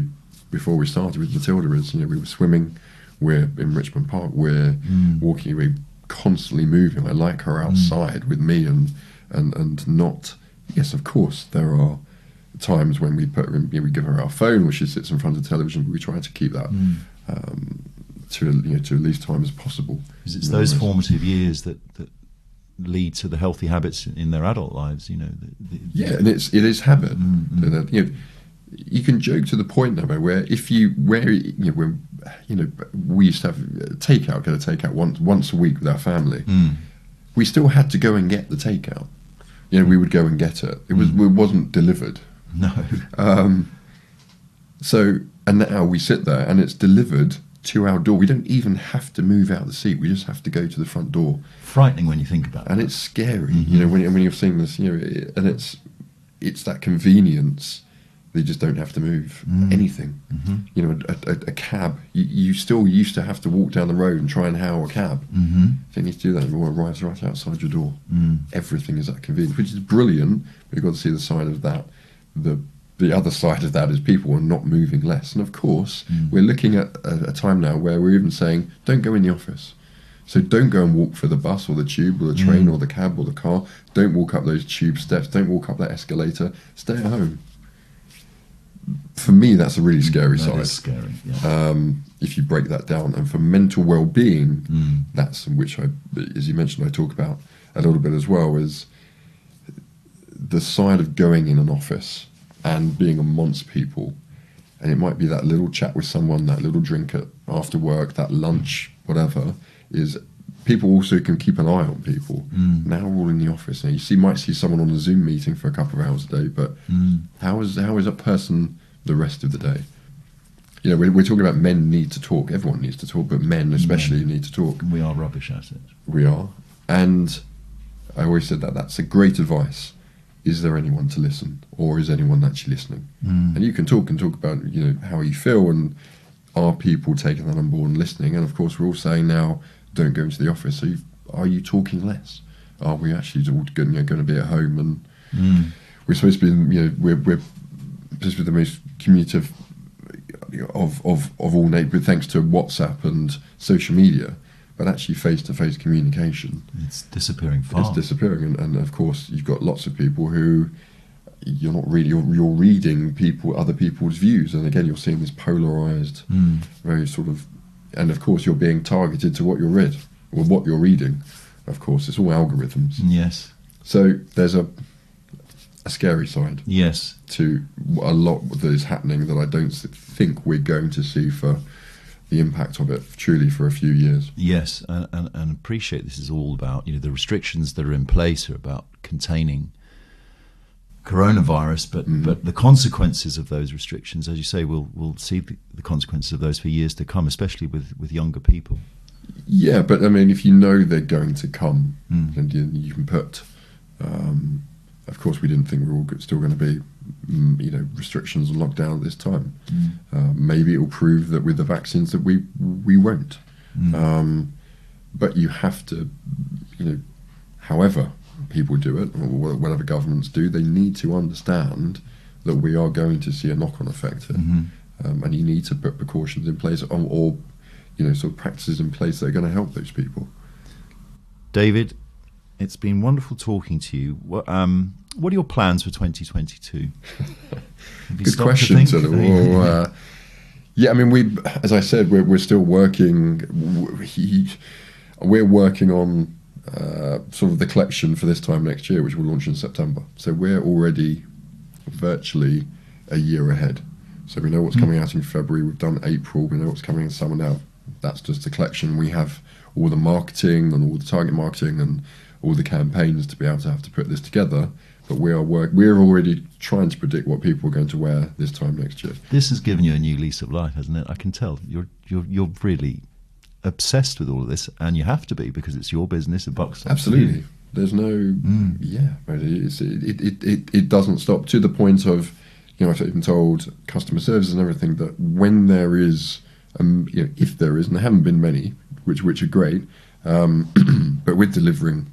before we started with Matilda is, you know, we were swimming, we're in Richmond Park, we're Mm. walking, we're constantly moving. I like her outside with me and, and, and not, yes, of course, there are times when we put her in, you know, we give her our phone or she sits in front of the television, but we try to keep that Mm. um, to, you know, to at least time as possible. Because it's You know, those whereas- formative years that, that lead to the healthy habits in their adult lives, you know. The, the, Yeah, and it's it is habit. Mm, So that, you know, you can joke to the point now where if you where you know when you know we used to have takeout, get a takeout once once a week with our family. Mm. We still had to go and get the takeout. You know, we would go and get it. It was it wasn't delivered. No. Um, so and now we sit there and it's delivered to our door. We don't even have to move out of the seat. We just have to go to the front door. Frightening when you think about And it. it's scary, you know, when, when you're seeing this, you know, it, and it's it's that convenience. They just don't have to move Mm. anything. Mm-hmm. You know, a, a, a cab. You, you still used to have to walk down the road and try and hail a cab. Mm-hmm. So you need to do that. It arrives right outside your door. Mm. Everything is that convenient, which is brilliant. But you've got to see the side of that. The the other side of that is people are not moving less. And of course, Mm. we're looking at a, a time now where we're even saying, don't go in the office. So don't go and walk for the bus or the tube or the train Mm. or the cab or the car. Don't walk up those tube steps. Don't walk up that escalator. Stay at home. For me, that's a really scary That side. is scary, yeah. Um, if you break that down, and for mental well-being, Mm. that's which I, as you mentioned, I talk about a little bit as well, is the side of going in an office and being amongst people, and it might be that little chat with someone, that little drink at, after work, that lunch, whatever, is people also can keep an eye on people. Mm. Now we're all in the office. Now you see, might see someone on a Zoom meeting for a couple of hours a day, but Mm. how is how is that person the rest of the day? You know, we're, we're talking about men need to talk. Everyone needs to talk, but men especially need to talk. We are rubbish at it. We are. And I always said that that's a great advice. Is there anyone to listen, or is anyone actually listening? Mm. And you can talk and talk about, you know, how you feel, and are people taking that on board and listening? And of course, we're all saying now, don't go into the office. So you, are you talking less? Are we actually all going, you know, going to be at home? And Mm. we're supposed to be, you know, we're, we're supposed to be the most communicative of, of, of all neighbourhood, thanks to WhatsApp and social media. But actually, face-to-face communication It's disappearing fast. is disappearing. And, and of course, you've got lots of people who you're not really, you're, you're reading people, other people's views. And again, you're seeing this polarised, Mm. very sort of, and of course, you're being targeted to what you're read or what you're reading. Of course, it's all algorithms. Yes. So there's a a scary side Yes. to a lot that is happening that I don't think we're going to see for the impact of it truly for a few years. Yes, and, and, and appreciate this is all about, you know, the restrictions that are in place are about containing coronavirus, but Mhm. but the consequences of those restrictions, as you say, we'll we'll see the, the consequences of those for years to come, especially with, with younger people. Yeah, but I mean, if you know they're going to come, Mm. then you, you can put. Um, of course, we didn't think we were all go- still going to be, mm, you know, restrictions and lockdown at this time. Mm. Uh, maybe it will prove that with the vaccines that we we won't. Mm. Um, but you have to, you know, however people do it, or wha- whatever governments do, they need to understand that we are going to see a knock-on effect here. Mhm. Um, and you need to put precautions in place, or, or, you know, sort of practices in place that are going to help those people. David, it's been wonderful talking to you. What, um, what are your plans for twenty twenty-two? Have you Good stopped to question. think? To the, well, uh, yeah, I mean, we, as I said, we're we're still working. We, we're working on uh, sort of the collection for this time next year, which will launch in September. So we're already virtually a year ahead. So we know what's Mm. coming out in February. We've done April. We know what's coming in summer now. That's just the collection. We have all the marketing and all the target marketing and all the campaigns to be able to have to put this together. But we are work. We're already trying to predict what people are going to wear this time next year. This has given you a new lease of life, hasn't it? I can tell you're you're you're really obsessed with all of this, and you have to be because it's your business. It bucks up to Absolutely. you. There's no, Mm. yeah, but it's, it, it, it, it doesn't stop to the point of, you know, I've even told customer services and everything that when there is, um, you know, if there is, and there haven't been many, which which are great, um, but with delivering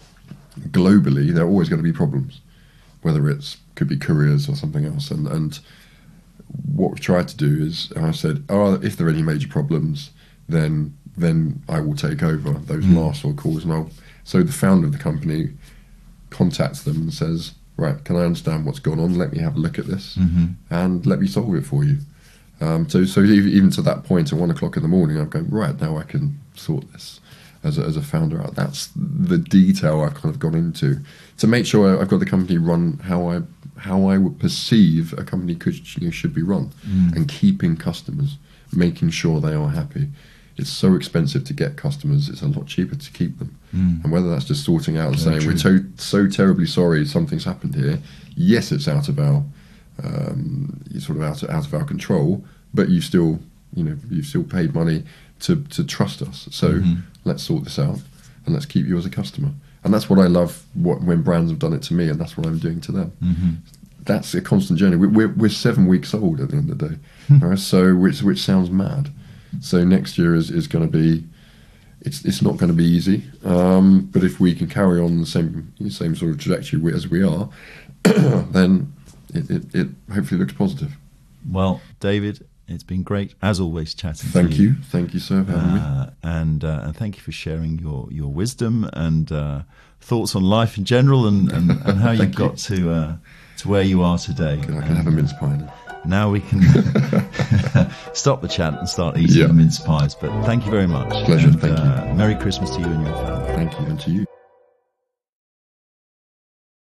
globally, there are always going to be problems, whether it's could be couriers or something else, and and what we've tried to do is, I said, oh, if there are any major problems, then then I will take over those mm. last sort of calls. And I'll, so the founder of the company contacts them and says, right, can I understand what's gone on? Let me have a look at this mm-hmm. and let me solve it for you. Um, so so even to that point, at one o'clock in the morning, I'm going, right, now I can sort this as a, as a founder out. That's the detail I've kind of gone into to make sure I've got the company run how I how I would perceive a company could, you know, should be run, mm. and keeping customers, making sure they are happy. It's so expensive to get customers, it's a lot cheaper to keep them. Mm. And whether that's just sorting out and Very saying, true. we're to- so terribly sorry something's happened here, yes, it's out of our um, sort of out of, out of our control, but you still, you know, you've still paid money to, to trust us. So mm-hmm. let's sort this out and let's keep you as a customer. And that's what I love what, when brands have done it to me, and that's what I'm doing to them. Mm-hmm. That's a constant journey. We, we're, we're seven weeks old at the end of the day, right? So which which sounds mad. So next year is, is going to be, it's it's not going to be easy. Um, but if we can carry on the same same sort of trajectory as we are, then it, it, it hopefully looks positive. Well, David, it's been great as always chatting. Thank to you. you, thank you, sir, for having uh, me. And uh, and thank you for sharing your your wisdom and uh, thoughts on life in general, and, and, and how you got to uh, to where you are today. I can and, have a mince pie now. Now we can stop the chat and start eating yeah. the mince pies. But thank you very much. Pleasure. And, thank uh, you. Merry Christmas to you and your family. Thank you, and to you.